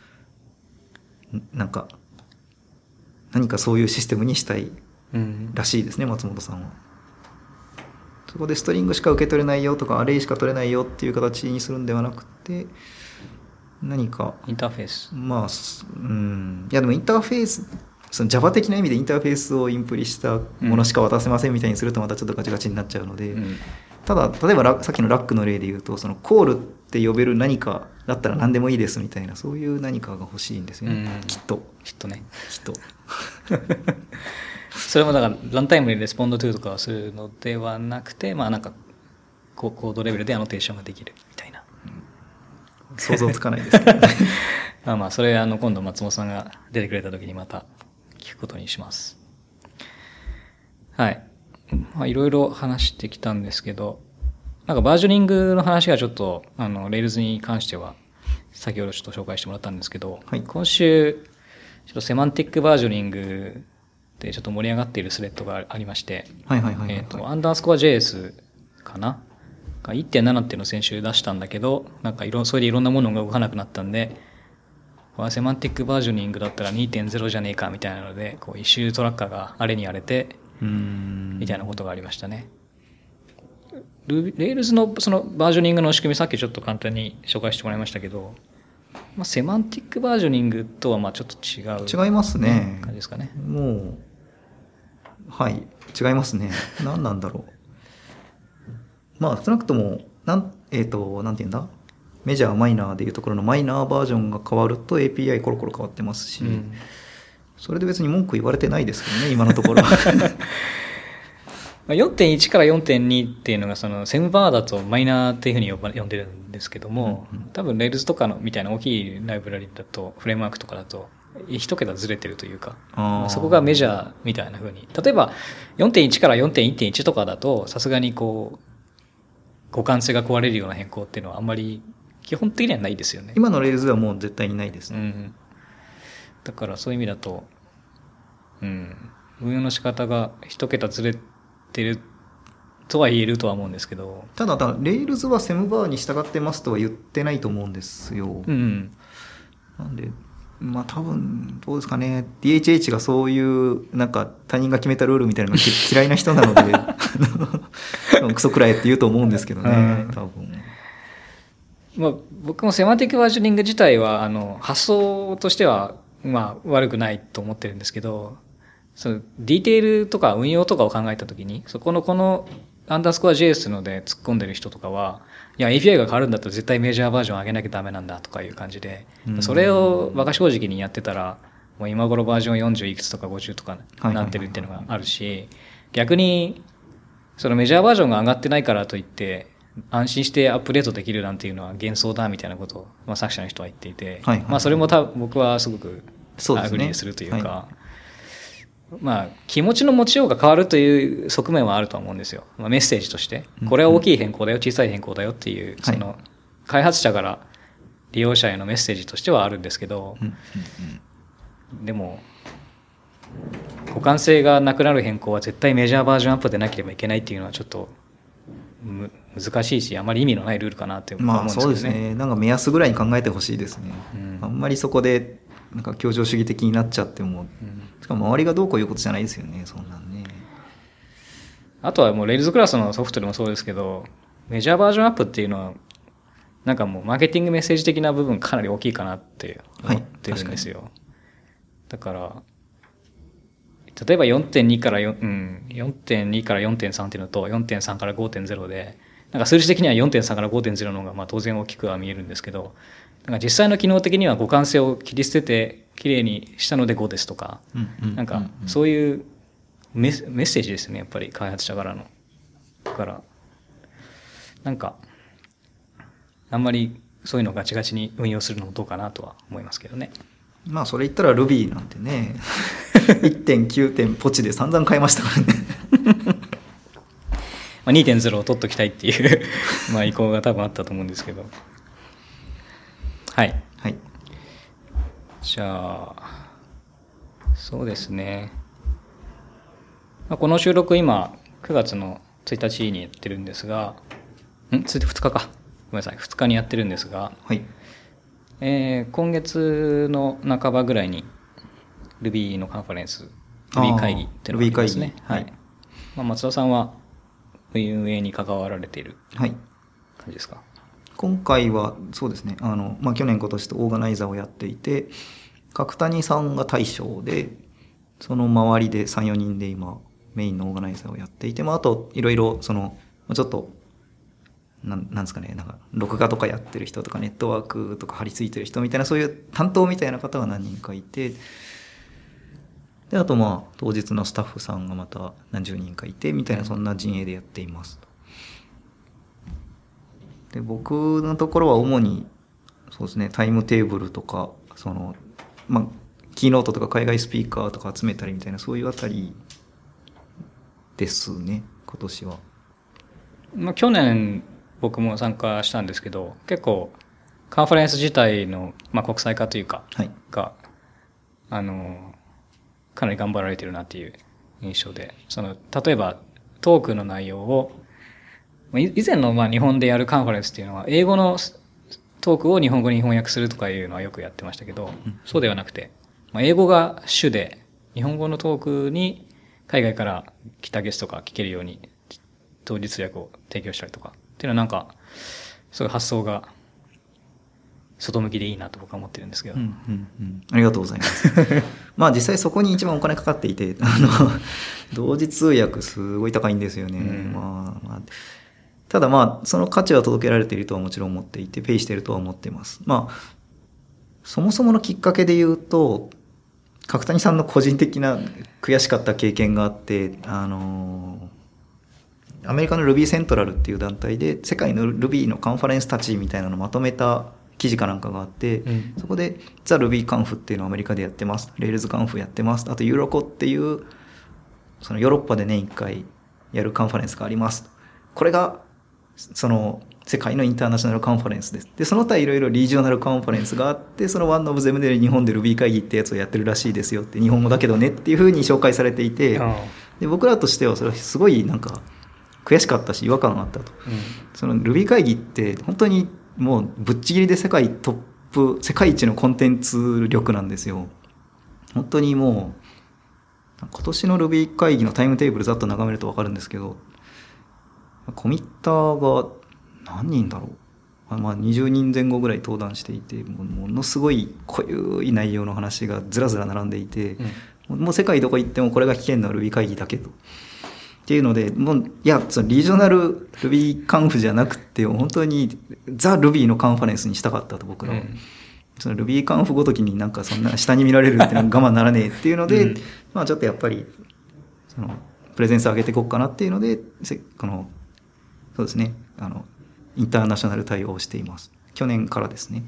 なんか何かそういうシステムにしたいらしいですね、松本さんは。そこでストリングしか受け取れないよとかアレイしか取れないよっていう形にするんではなくて、何かインターフェース。 まあうんいやでもインターフェース、その Java 的な意味でインターフェースをインプリしたものしか渡せませんみたいにするとまたちょっとガチガチになっちゃうので、うん、ただ例えばさっきのラックの例で言うと、そのコールって呼べる何かだったら何でもいいですみたいな、そういう何かが欲しいんですよね、うん、きっときっとねきっとそれもだからランタイムにレスポンドトゥとかをするのではなくて、まあなんかコードレベルでアノテーションができるみたいな、 うん、想像つかないですけどねまあまあそれあの今度松本さんが出てくれた時にまた聞くことにします。はい。まあいろいろ話してきたんですけど、なんかバージョニングの話がちょっとあの Rails に関しては先ほどちょっと紹介してもらったんですけど、はい、今週ちょっとセマンティックバージョニングでちょっと盛り上がっているスレッドがありまして、 はいはいはいはい、 えっとアンダースコア ジェイエス かな。いってんなな っていうのを先週出したんだけど、なんかいろそれでいろんなものが動かなくなったんで、セマンティックバージョニングだったら にてんゼロ じゃねえかみたいなので、こうイシュートラッカーがあれに荒れてみたいなことがありましたね。Rails のそのバージョニングの仕組みさっきちょっと簡単に紹介してもらいましたけど、まあ、セマンティックバージョニングとはまあちょっと違う違いますね感じですかね。 もうはい違いますね。何なんだろう。まあ少なくともなんえっ、ー、となんていうんだメジャーマイナーでいうところのマイナーバージョンが変わると エーピーアイ コロコロ変わってますし、うん、それで別に文句言われてないですけどね今のところよんてんいち から よんてんに っていうのがそのセムバーだとマイナーっていうふうに呼ば呼んでるんですけども、うんうん、多分 Rails とかのみたいな大きいライブラリだとフレームワークとかだと一桁ずれてるというか、まあ、そこがメジャーみたいなふうに、例えば よんてんいち から よんてんいってんいち とかだとさすがにこう互換性が壊れるような変更っていうのはあんまり基本的にはないですよね。 今の Rails ではもう絶対にないですね、 うん、だからそういう意味だと、うん、運用の仕方が一桁ずれてるとは言えるとは思うんですけど、 ただだ Rails はセムバーに従ってますとは言ってないと思うんですよ、 うん、 なんでまあ多分どうですかね、 ディーエイチエイチ がそういうなんか他人が決めたルールみたいなのが嫌いな人なのでクソくらいって言うと思うんですけどね、多分。 まあ、僕もセマンティックバージョニング自体はあの発想としてはまあ悪くないと思ってるんですけど、そのディテールとか運用とかを考えたときに、そこのこのアンダースコア ジェイエス ので突っ込んでる人とかは、いや エーピーアイ が変わるんだったら絶対メジャーバージョン上げなきゃダメなんだとかいう感じで、それを馬鹿正直にやってたらもう今頃バージョンよんじゅういくつとかごじゅうとかなってるっていうのがあるし、逆にそのメジャーバージョンが上がってないからといって安心してアップデートできるなんていうのは幻想だみたいなことを、まあ、作者の人は言っていて、はいはいはい、まあ、それも多分僕はすごくアグリーするというか、はい、まあ、気持ちの持ちようが変わるという側面はあると思うんですよ、まあ、メッセージとしてこれは大きい変更だよ、小さい変更だよっていう、その開発者から利用者へのメッセージとしてはあるんですけど、でも互換性がなくなる変更は絶対メジャーバージョンアップでなければいけないっていうのはちょっとむ難しいし、あまり意味のないルールかなって思うんですけどね。 まあそうですね。なんか目安ぐらいに考えてほしいですね、うん、あんまりそこでなんか協情主義的になっちゃっても、うん、しかも周りがどうこういうことじゃないですよね、そんなんね。 あとはもう Rails クラスのソフトでもそうですけど、メジャーバージョンアップっていうのはなんかもうマーケティングメッセージ的な部分かなり大きいかなって思ってるんですよ、はい、だから例えば よんてんに からよん、うん、よんてんに から よんてんさん っていうのと よんてんさん から ごてんゼロ でなんか数字的には よんてんさん から ごてんゼロ の方がまあ当然大きくは見えるんですけど、なんか実際の機能的には互換性を切り捨ててきれいにしたのでごですとか、なんかそういうメッセージですね、やっぱり開発者からの。だからなんかあんまりそういうのをガチガチに運用するのもどうかなとは思いますけどね。 まあそれ言ったら Ruby なんてねいってんきゅう 点ポチで散々変えましたからねまあ にてんゼロ を取っときたいっていうまあ意向が多分あったと思うんですけど、はい、 はい、 じゃあそうですね、まあ、この収録今くがつのついたちにやってるんですが、んふつかかごめんなさいふつかにやってるんですが、 はい、 えー、今月の半ばぐらいに Ruby のカンファレンス Ruby 会議っていうのがありますね。はい、まあ、松田さんは運営に関わられている感じですか？ はい、今回はそうですね、あの、まあ、去年今年とオーガナイザーをやっていて、角谷さんが大将で、その周りでさん、よにんで今メインのオーガナイザーをやっていて、まあ、あといろいろそのちょっとな ん, なんですかね、なんか録画とかやってる人とかネットワークとか張り付いてる人みたいな、そういう担当みたいな方が何人かいて、であとまあ当日のスタッフさんがまた何十人かいてみたいな、そんな陣営でやっています。で僕のところは主にそうですね、タイムテーブルとかその、まあ、キーノートとか海外スピーカーとか集めたりみたいな、そういうあたりですね、今年は。 まあ、去年僕も参加したんですけど、結構カンファレンス自体の、まあ、国際化というか、はい、があのかなり頑張られてるなっていう印象で、その例えばトークの内容を以前のまあ日本でやるカンファレンスっていうのは英語のトークを日本語に翻訳するとかいうのはよくやってましたけど、うん、そうではなくて、まあ、英語が主で日本語のトークに海外から来たゲストが聞けるように当日訳を提供したりとかっていうのはなんかそういう発想が外向きでいいなと僕は思ってるんですけど、うんうんうん、ありがとうございますまあ実際そこに一番お金かかっていて、あの同時通訳すごい高いんですよね、うん、まあまあただまあその価値は届けられているとはもちろん思っていて、ペイしているとは思っています。まあそもそものきっかけで言うと、角谷さんの個人的な悔しかった経験があって、あのアメリカの Ruby Central っていう団体で世界の Ruby のカンファレンスたちみたいなのをまとめた記事かなんかがあって、うん、そこで The Ruby Conf っていうのをアメリカでやってます、 Rails Conf やってます、あと Euroco っていうそのヨーロッパで年いっかいやるカンファレンスがあります。これがその世界のインターナショナルカンファレンスです。でその他いろいろリージョナルカンファレンスがあって、そのワンオブゼムで日本で Ruby 会議ってやつをやってるらしいですよって、日本語だけどねっていう風に紹介されていて、で僕らとしてはそれはすごいなんか悔しかったし違和感があったと、うん、その Ruby 会議って本当にもうぶっちぎりで世界トップ、世界一のコンテンツ力なんですよ。本当にもう今年の Ruby 会議のタイムテーブルざっと眺めると分かるんですけど、コミッターが何人だろう、まあ、にじゅうにんぜん後ぐらい登壇していて、ものすごい濃ゆい内容の話がずらずら並んでいて、うん、もう世界どこ行ってもこれが聞けるのは Ruby 会議だけとっていうので、もういやそのリージョナル Ruby カンフじゃなくて本当にザ Ruby のカンファレンスにしたかったと僕らは、うん、その Ruby カンフごときになんかそんな下に見られるっていうのが我慢ならねえっていうので、うん、まあちょっとやっぱりそのプレゼンス上げていこうかなっていうので、このそうですね、あのインターナショナル対応をしています。去年からですね。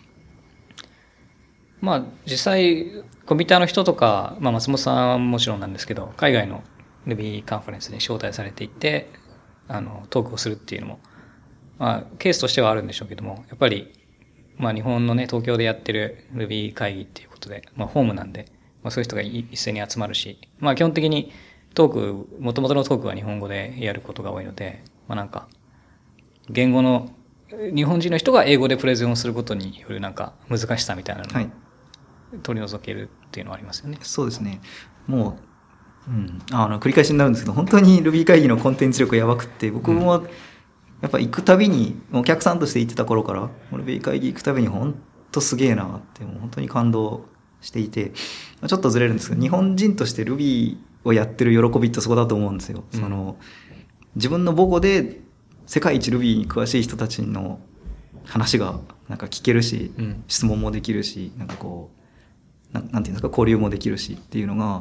まあ実際コミッターの人とか、まあ、松本さんはもちろんなんですけど、海外の Ruby カンファレンスに招待されていてあのトークをするっていうのも、まあ、ケースとしてはあるんでしょうけども、やっぱり、まあ、日本のね東京でやってる Ruby 会議っていうことで、まあ、ホームなんで、まあ、そういう人が一斉に集まるし、まあ、基本的にトーク元々のトークは日本語でやることが多いので、まあ、なんか言語の日本人の人が英語でプレゼンをすることによるなんか難しさみたいなのを取り除けるっていうのはありますよね。 はい、そうですね。もう、うん、あの繰り返しになるんですけど、本当に Ruby 会議のコンテンツ力やばくって、僕もやっぱ行くたびにお客さんとして行ってた頃から Ruby 会議行くたびに本当すげえなってもう本当に感動していて、ちょっとずれるんですけど、日本人として Ruby をやってる喜びってそこだと思うんですよ。うん、その自分の母語で世界一 Ruby に詳しい人たちの話がなんか聞けるし、うん、質問もできるし、なんかこう な, なんていうんですか、交流もできるしっていうのが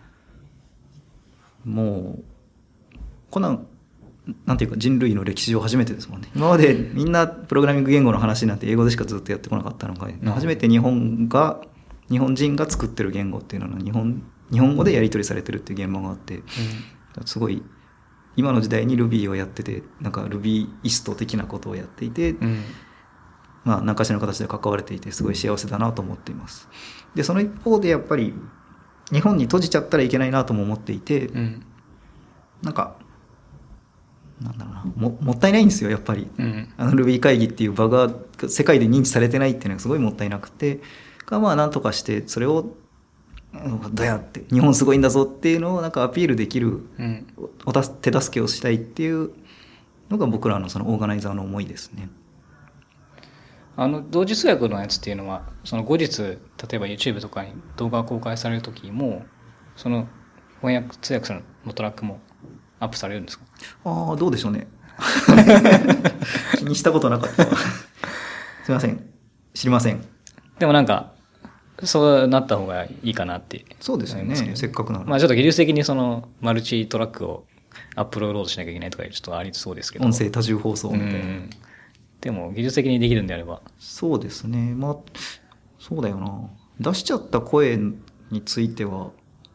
もうこんなんなんていうか人類の歴史上初めてですもんね。今までみんなプログラミング言語の話なんて英語でしかずっとやってこなかったのが、うん、初めて日本が日本人が作ってる言語っていうのは日本日本語でやり取りされてるっていう現場があって、うん、すごい今の時代に Ruby をやってて、なんか Ruby イスト的なことをやっていて、うん、まあ何かしらの形で関われていてすごい幸せだなと思っています。でその一方でやっぱり日本に閉じちゃったらいけないなとも思っていて、うん、なんかなんだろうな も, もったいないんですよやっぱり、うん、あの Ruby 会議っていう場が世界で認知されてないっていうのがすごいもったいなくて、まあなんとかしてそれをどうやって日本すごいんだぞっていうのをなんかアピールできる、うん、おた手助けをしたいっていうのが僕らのそのオーガナイザーの思いですね。 あの同時通訳のやつっていうのはその後日例えば YouTube とかに動画が公開される時もその翻訳通訳のトラックもアップされるんですか？ ああどうでしょうね気にしたことなかったすいません知りません。 でもなんかそうなった方がいいかなってそうですよねせっかくならまあちょっと技術的にそのマルチトラックをアップロードしなきゃいけないとかちょっとありそうですけど音声多重放送みたいな、うん、 でも技術的にできるんであればそうですねまあそうだよな出しちゃった声については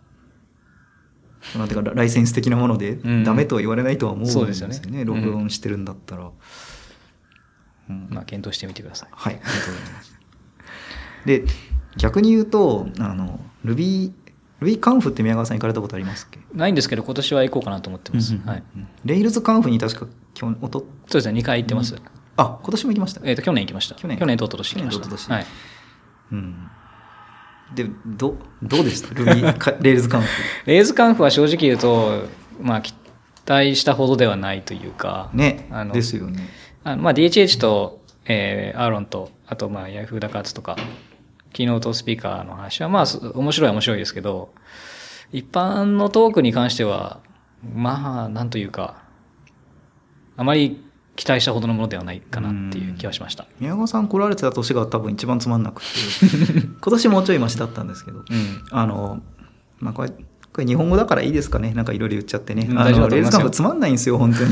なんていうかライセンス的なものでダメとは言われないとは思うんですよね、うん、そうですよね録音してるんだったら、 うん、まあ検討してみてください。 はいありがとうございますで逆に言うとあの Ruby Ruby カンフって宮川さん行かれたことありますっけ？ ないんですけど今年は行こうかなと思ってます、うんうんうんはい、 Rails カンフに確か今日おとそうですねにかい行ってます、うん、 あ今年も行きました、 えー、と去年行きました去年去年とおととし行きました去年とおととし、はいうん、でどどうでした Ruby Rails カンフ Rails カンフは正直言うとまあ期待したほどではないというかねあのですよねあの、まあ、ディーエイチエイチ と、えー、アーロンとあとまあ Yahoo ダカーツとかキーノートスピーカーの話はまあ面白いは面白いですけど一般のトークに関してはまあなんというかあまり期待したほどのものではないかなっていう気はしました。 宮川さん来られてた年が多分一番つまんなくて今年もうちょいマシだったんですけど、うん、あのまあこれこれ日本語だからいいですかねなんかいろいろ言っちゃってね、うん、あのレールカンフつまんないんですよ本当に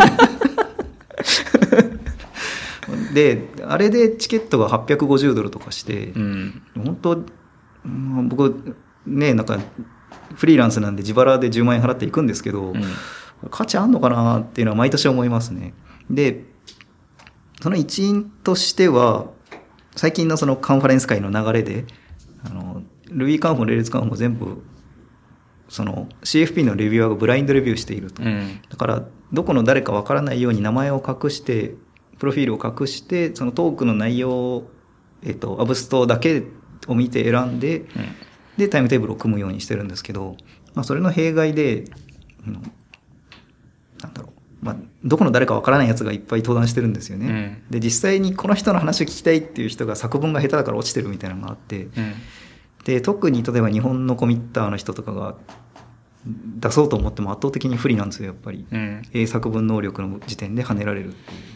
であれでチケットがはっぴゃくごじゅうドルとかして、うん、本当、うん、僕ねなんかフリーランスなんで自腹でじゅうまんえん払っていくんですけど、うん、価値あんのかなっていうのは毎年思いますね。でその一因としては最近のそのカンファレンス会の流れであの Ruby カンフも Rails カンフも全部その シーエフピー のレビュアーがブラインドレビューしていると、うん、だからどこの誰かわからないように名前を隠してプロフィールを隠してそのトークの内容を、えっと、アブストだけを見て選んで、うん、でタイムテーブルを組むようにしてるんですけど、まあ、それの弊害で、うん、なんだろう、まあ、どこの誰かわからないやつがいっぱい登壇してるんですよね、うん、で実際にこの人の話を聞きたいっていう人が作文が下手だから落ちてるみたいなのがあって、うん、で特に例えば日本のコミッターの人とかが出そうと思っても圧倒的に不利なんですよやっぱり、うん、英作文能力の時点で跳ねられるっていう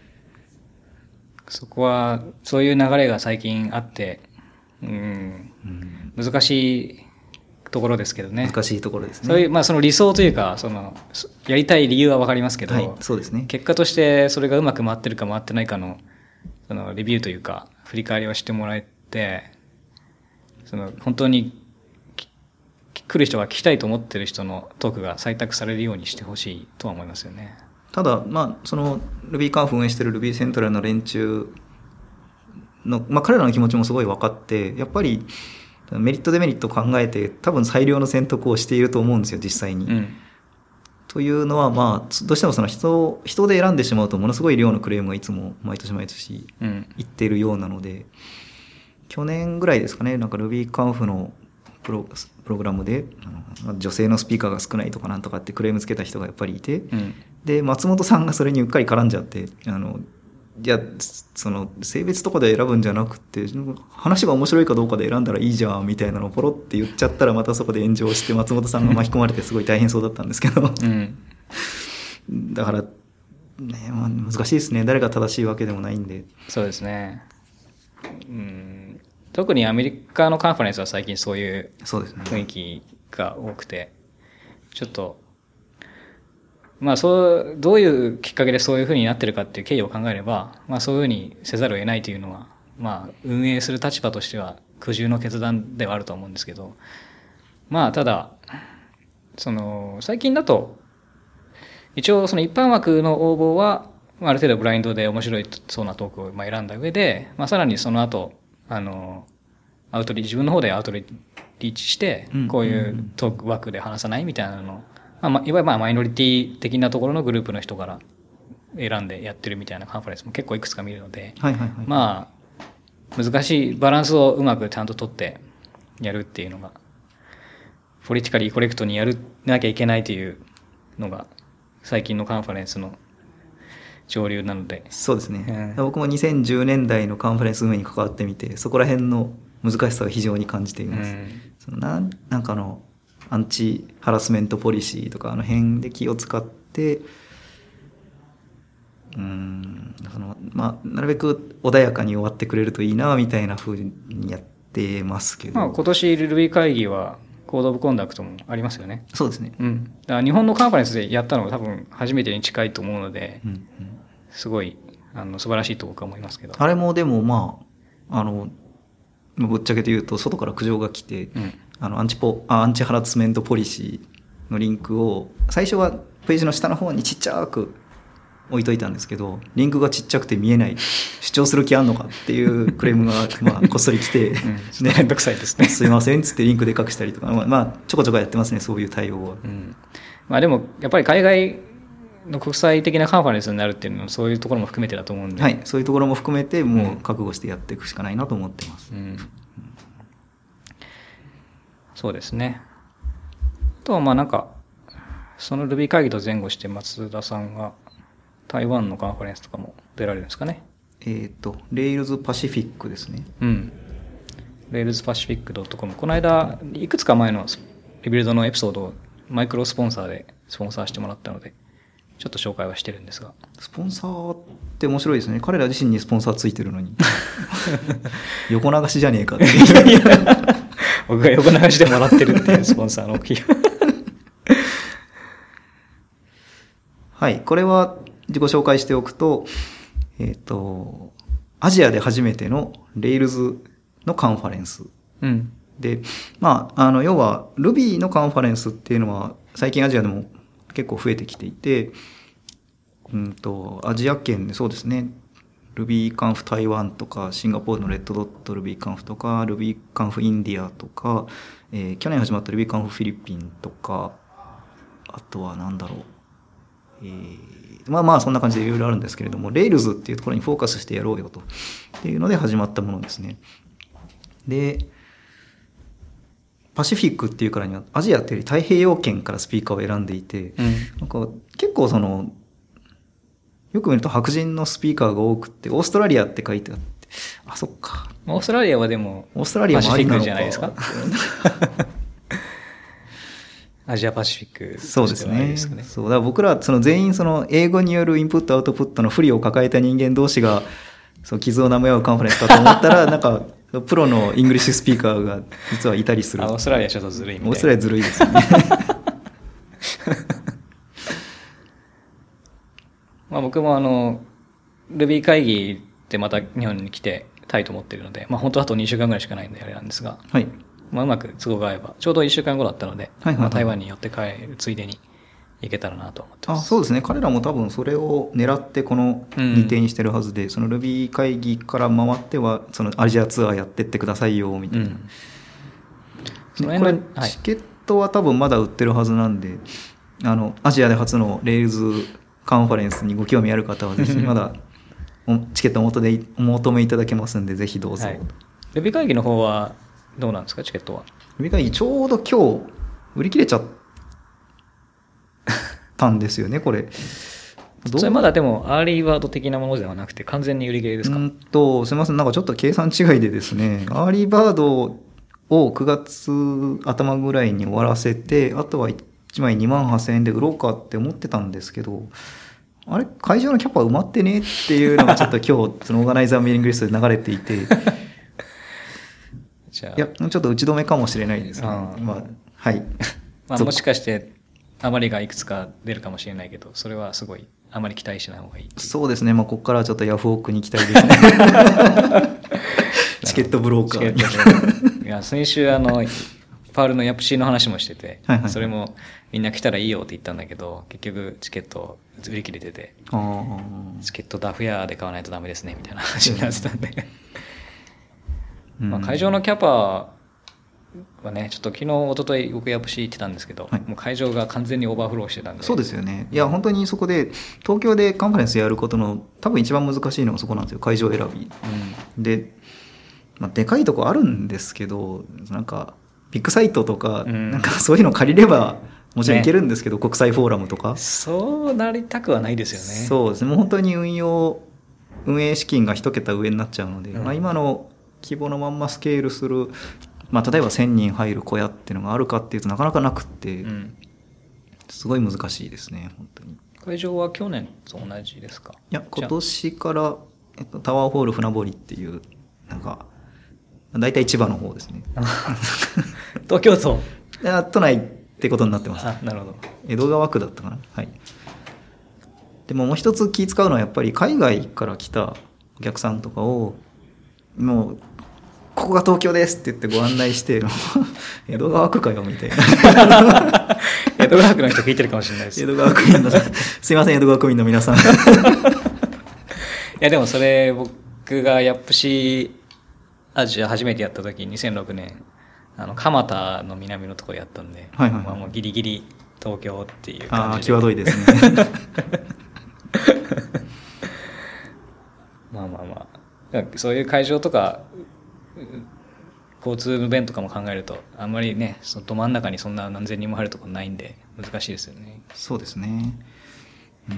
そこはそういう流れが最近あって、うん、うん、難しいところですけどね。 難しいところですね。 そういうまあその理想というかそのやりたい理由は分かりますけど、 はい、そうですね。 結果としてそれがうまく回ってるか回ってないかのそのレビューというか振り返りをしてもらえて、その本当に来る人が聞きたいと思ってる人のトークが採択されるようにしてほしいとは思いますよね。 ただ、まあ、その Ruby カンフ運営してる Ruby セントラルの連中の、まあ、彼らの気持ちもすごい分かってやっぱりメリットデメリットを考えて多分最良の選択をしていると思うんですよ実際に、うん、というのは、まあ、どうしてもその 人, 人で選んでしまうとものすごい量のクレームがいつも毎年毎年言っているようなので、うん、去年ぐらいですかねなんか Ruby カンフのプ ロ, プログラムであの女性のスピーカーが少ないとかなんとかってクレームつけた人がやっぱりいて、うん、で松本さんがそれにうっかり絡んじゃってあのいやその性別とかで選ぶんじゃなくて話が面白いかどうかで選んだらいいじゃんみたいなのをポロって言っちゃったらまたそこで炎上して松本さんが巻き込まれてすごい大変そうだったんですけど、うん、だからね、まあ、難しいですね。誰が正しいわけでもないんで。 そうですね。うん、特にアメリカのカンファレンスは最近そういう雰囲気が多くて、ちょっと、まあそう、どういうきっかけでそういうふうになってるかっていう経緯を考えれば、まあそういうふうにせざるを得ないというのは、まあ運営する立場としては苦渋の決断ではあると思うんですけど、まあただ、その、最近だと、一応その一般枠の応募は、ある程度ブラインドで面白いそうなトークを選んだ上で、まあさらにその後、あの、アウトリーチ、自分の方でアウトリーチして、こういうトーク枠で話さないみたいなのを、まあ、いわゆるまあマイノリティ的なところのグループの人から選んでやってるみたいなカンファレンスも結構いくつか見るので、 はいはいはい、 まあ、難しいバランスをうまくちゃんと取ってやるっていうのが、ポリティカリーコレクトにやるなきゃいけないというのが、最近のカンファレンスの潮流なので。 そうですね。うん、僕もにせんじゅうねんだいのカンファレンス運営に関わってみて、そこら辺の難しさを非常に感じています。うん、そのななんかのアンチハラスメントポリシーとかあの辺で気を使って、うーんそのまあなるべく穏やかに終わってくれるといいなみたいな風にやってますけど。 まあ今年 ルビー 会議はコードオブコンダクトもありますよね。 そうですね。 うん。だから日本のカンファレンスでやったのが多分初めてに近いと思うので、うんうん、すごいあの素晴らしいと僕は思いますけど。 あれもでもまああのぶっちゃけて言うと外から苦情が来て、うん、あのアンチポアンチハラスメントポリシーのリンクを最初はページの下の方にちっちゃく置いといたんですけど、リンクがちっちゃくて見えない、主張する気あんのかっていうクレームがまあこっそり来て、うん、 めんどくさいですね。 すいませんっつってリンクでかくしたりとか、まあちょこちょこやってますね、そういう対応は。 うん、まあでもやっぱり海外の国際的なカンファレンスになるっていうのはそういうところも含めてだと思うんで、 はい、そういうところも含めてもう覚悟してやっていくしかないなと思ってます。うんうん、 そうですね。あとはまあなんかその ルビー 会議と前後して松田さんが台湾のカンファレンスとかも出られるんですかね。 えっ、ー、と Rails Pacific ですね。 うん。レールズパシフィックドットコム この間いくつか前のリビルドのエピソードをマイクロスポンサーでスポンサーしてもらったのでちょっと紹介はしてるんですが、 スポンサーって面白いですね。彼ら自身にスポンサーついてるのに横流しじゃねえかって僕が横流しでもらってるっていうスポンサーの企業はい、これは自己紹介しておくと、えっとアジアで初めての Rails のカンファレンス、うん、で、まあ、あの要は Ruby のカンファレンスっていうのは最近アジアでも結構増えてきていて、うんとアジア圏でそうですね、RubyConf 台湾とかシンガポールのレッドドット RubyConf とか RubyConf インディアとか、えー、去年始まった RubyConf フィリピンとか、あとはなんだろう、えー、まあまあそんな感じでいろいろあるんですけれども、Rails っていうところにフォーカスしてやろうよとっていうので始まったものですね。で、パシフィックっていうからにはアジアっていうより太平洋圏からスピーカーを選んでいて、うん、なんか結構そのよく見ると白人のスピーカーが多くて、オーストラリアって書いてあって、あ、そっか。 オーストラリアはでもオーストラリアもありなのかじゃないですか。アジアパシフィック、 そうですね。そうだから僕らその全員その英語によるインプットアウトプットの不利を抱えた人間同士がその傷を舐め合うカンファレンスかと思ったらなんかプロのイングリッシュスピーカーが実はいたりする。 オーストラリアちょっとずるいみたいな。 オーストラリアずるいですよね。 まあ僕もあの Ruby 会議でまた日本に来てたいと思っているので、まあ本当あとにしゅうかんぐらいしかないんであれなんですが、はい、まあうまく都合が合えばちょうどいっしゅうかんごだったので、はいはいはい、まあ、台湾に寄って帰るついでに行けたらなと思ってます。 あ、そうですね。彼らも多分それを狙ってこの日程にしてるはずで、うん、その Ruby 会議から回ってはそのアジアツアーやってってくださいよみたいな。うん、その辺のこれチケットは多分まだ売ってるはずなんで、あのアジアで初の Rails カンファレンスにご興味ある方はぜひまだチケットをお求めいただけますんでぜひどうぞ。はい、 Ruby 会議の方はどうなんですか、チケットは。 Ruby 会議ちょうど今日売り切れちゃったんですよね、これ。 それまだでもアーリーバード的なものではなくて完全に売り切れですか。 うんとすみません、なんかちょっと計算違いでですね、アーリーバードをくがつ頭ぐらいに終わらせて、あとはいちまいにまんはっせんえんで売ろうかって思ってたんですけど、 あれ会場のキャパ埋まってねっていうのがちょっと今日そのオーガナイザーメーリングリストで流れていてじゃあいやちょっと打ち止めかもしれないですね。 あまあはいまあ、もしかして余りがいくつか出るかもしれないけど、それはすごいあまり期待しない方がいい。 そうですね、まあ、ここからはちょっとヤフオクに期待ですねチケットブローカーチケットブローカーいや先週あのパールのヤプシーの話もしてて、 はいはい、 それもみんな来たらいいよって言ったんだけど、結局チケット売り切れてて、 あチケットダフ屋で買わないとダメですねみたいな話になってたんで、まあ会場のキャパはね、ちょっと昨日一昨日僕ヤプシー行ってたんですけど、はい、もう会場が完全にオーバーフローしてたんで。 そうですよね。いや本当にそこで東京でカンファレンスやることの多分一番難しいのがそこなんですよ、会場選び、うん、で、まあ、でかいとこあるんですけど、なんかビッグサイトとか、うん、なんかそういうの借りればもちろんいけるんですけど、ね、国際フォーラムとかそうなりたくはないですよね。 そうですね、もう本当に運用運営資金が一桁上になっちゃうので、うん、まあ、今の規模のまんまスケールする、まあ、例えばせんにん入る小屋っていうのがあるかっていうとなかなかなくって、うん、すごい難しいですね本当に。 会場は去年と同じですか？ いや今年から、えっと、タワーホール船堀っていうなんか大体千葉の方ですね東京都いや都内ってことになってます。 あ、なるほど。 江戸川区だったかな。はい。でももう一つ気使うのはやっぱり海外から来たお客さんとかをもうここが東京ですって言ってご案内して江戸川区かよみたいな江戸川区の人聞いてるかもしれないです。 江戸川区民のすいません江戸川区民の皆さんいやでもそれ僕がヤップシアジア初めてやった時にせんろくねんあの蒲田の南のところやったんで、はいはいはい、まあ、もうギリギリ東京っていう感じで。 ああ際どいですねまあまあまあそういう会場とか交通便とかも考えるとあんまりねそのど真ん中にそんな何千人も入るところないんで難しいですよね。 そうですね、うん、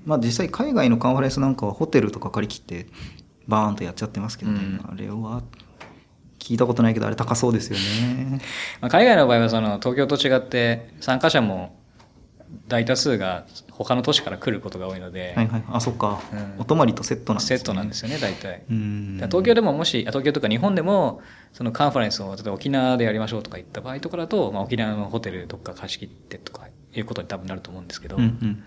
まあ実際海外のカンファレンスなんかはホテルとか借り切ってバーンとやっちゃってますけどね、うん、あれは聞いたことないけどあれ高そうですよねまあ海外の場合はその東京と違って参加者も大多数が他の都市から来ることが多いので、 はいはい、あそっか、うん、お泊まりとセットなんですね。 セットなんですよね大体。うん東京でももし東京とか日本でもそのカンファレンスを例えば沖縄でやりましょうとか言った場合とかだと、まあ、沖縄のホテルどっか貸し切ってとかいうことに多分なると思うんですけど、うんうんうんうん、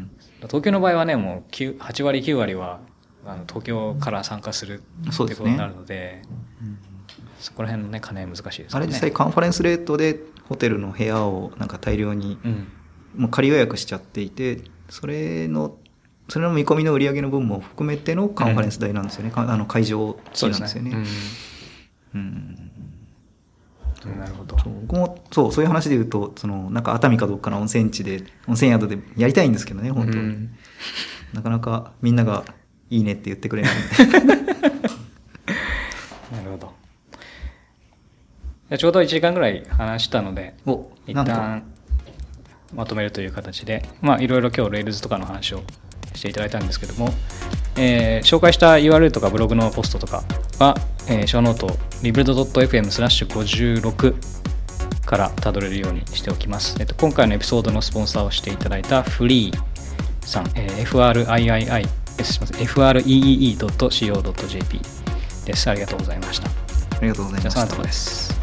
東京の場合はねもうはちわりきゅうわりはあの東京から参加するってことになるので、うん、そこら辺のね金難しいですね。 あれ実際カンファレンスレートでホテルの部屋をなんか大量に、うんもう仮予約しちゃっていて、それのそれの見込みの売り上げの分も含めてのカンファレンス代なんですよね、うん、あの会場費なんですよね。うんうん、なるほど。そう僕もそうそういう話で言うとそのなんか熱海かどっかの温泉地で温泉宿でやりたいんですけどね本当に、うん、なかなかみんながいいねって言ってくれないんでなるほど。じゃちょうどいちじかんぐらい話したのでお一旦まとめるという形で、まあいろいろ今日 Rails とかの話をしていただいたんですけども、えー、紹介した ユーアールエル とかブログのポストとかは、えー、ショーノート リブルド ドット エフエム スラッシュごじゅうろく からたどれるようにしておきます。えっと、今回のエピソードのスポンサーをしていただいたフリーさん、えー、エフアールアイアイアイ すみません エフアールイーイーイードットシーオードットジェーピー です。ありがとうございました。 ありがとうございました。 じゃあそのところです。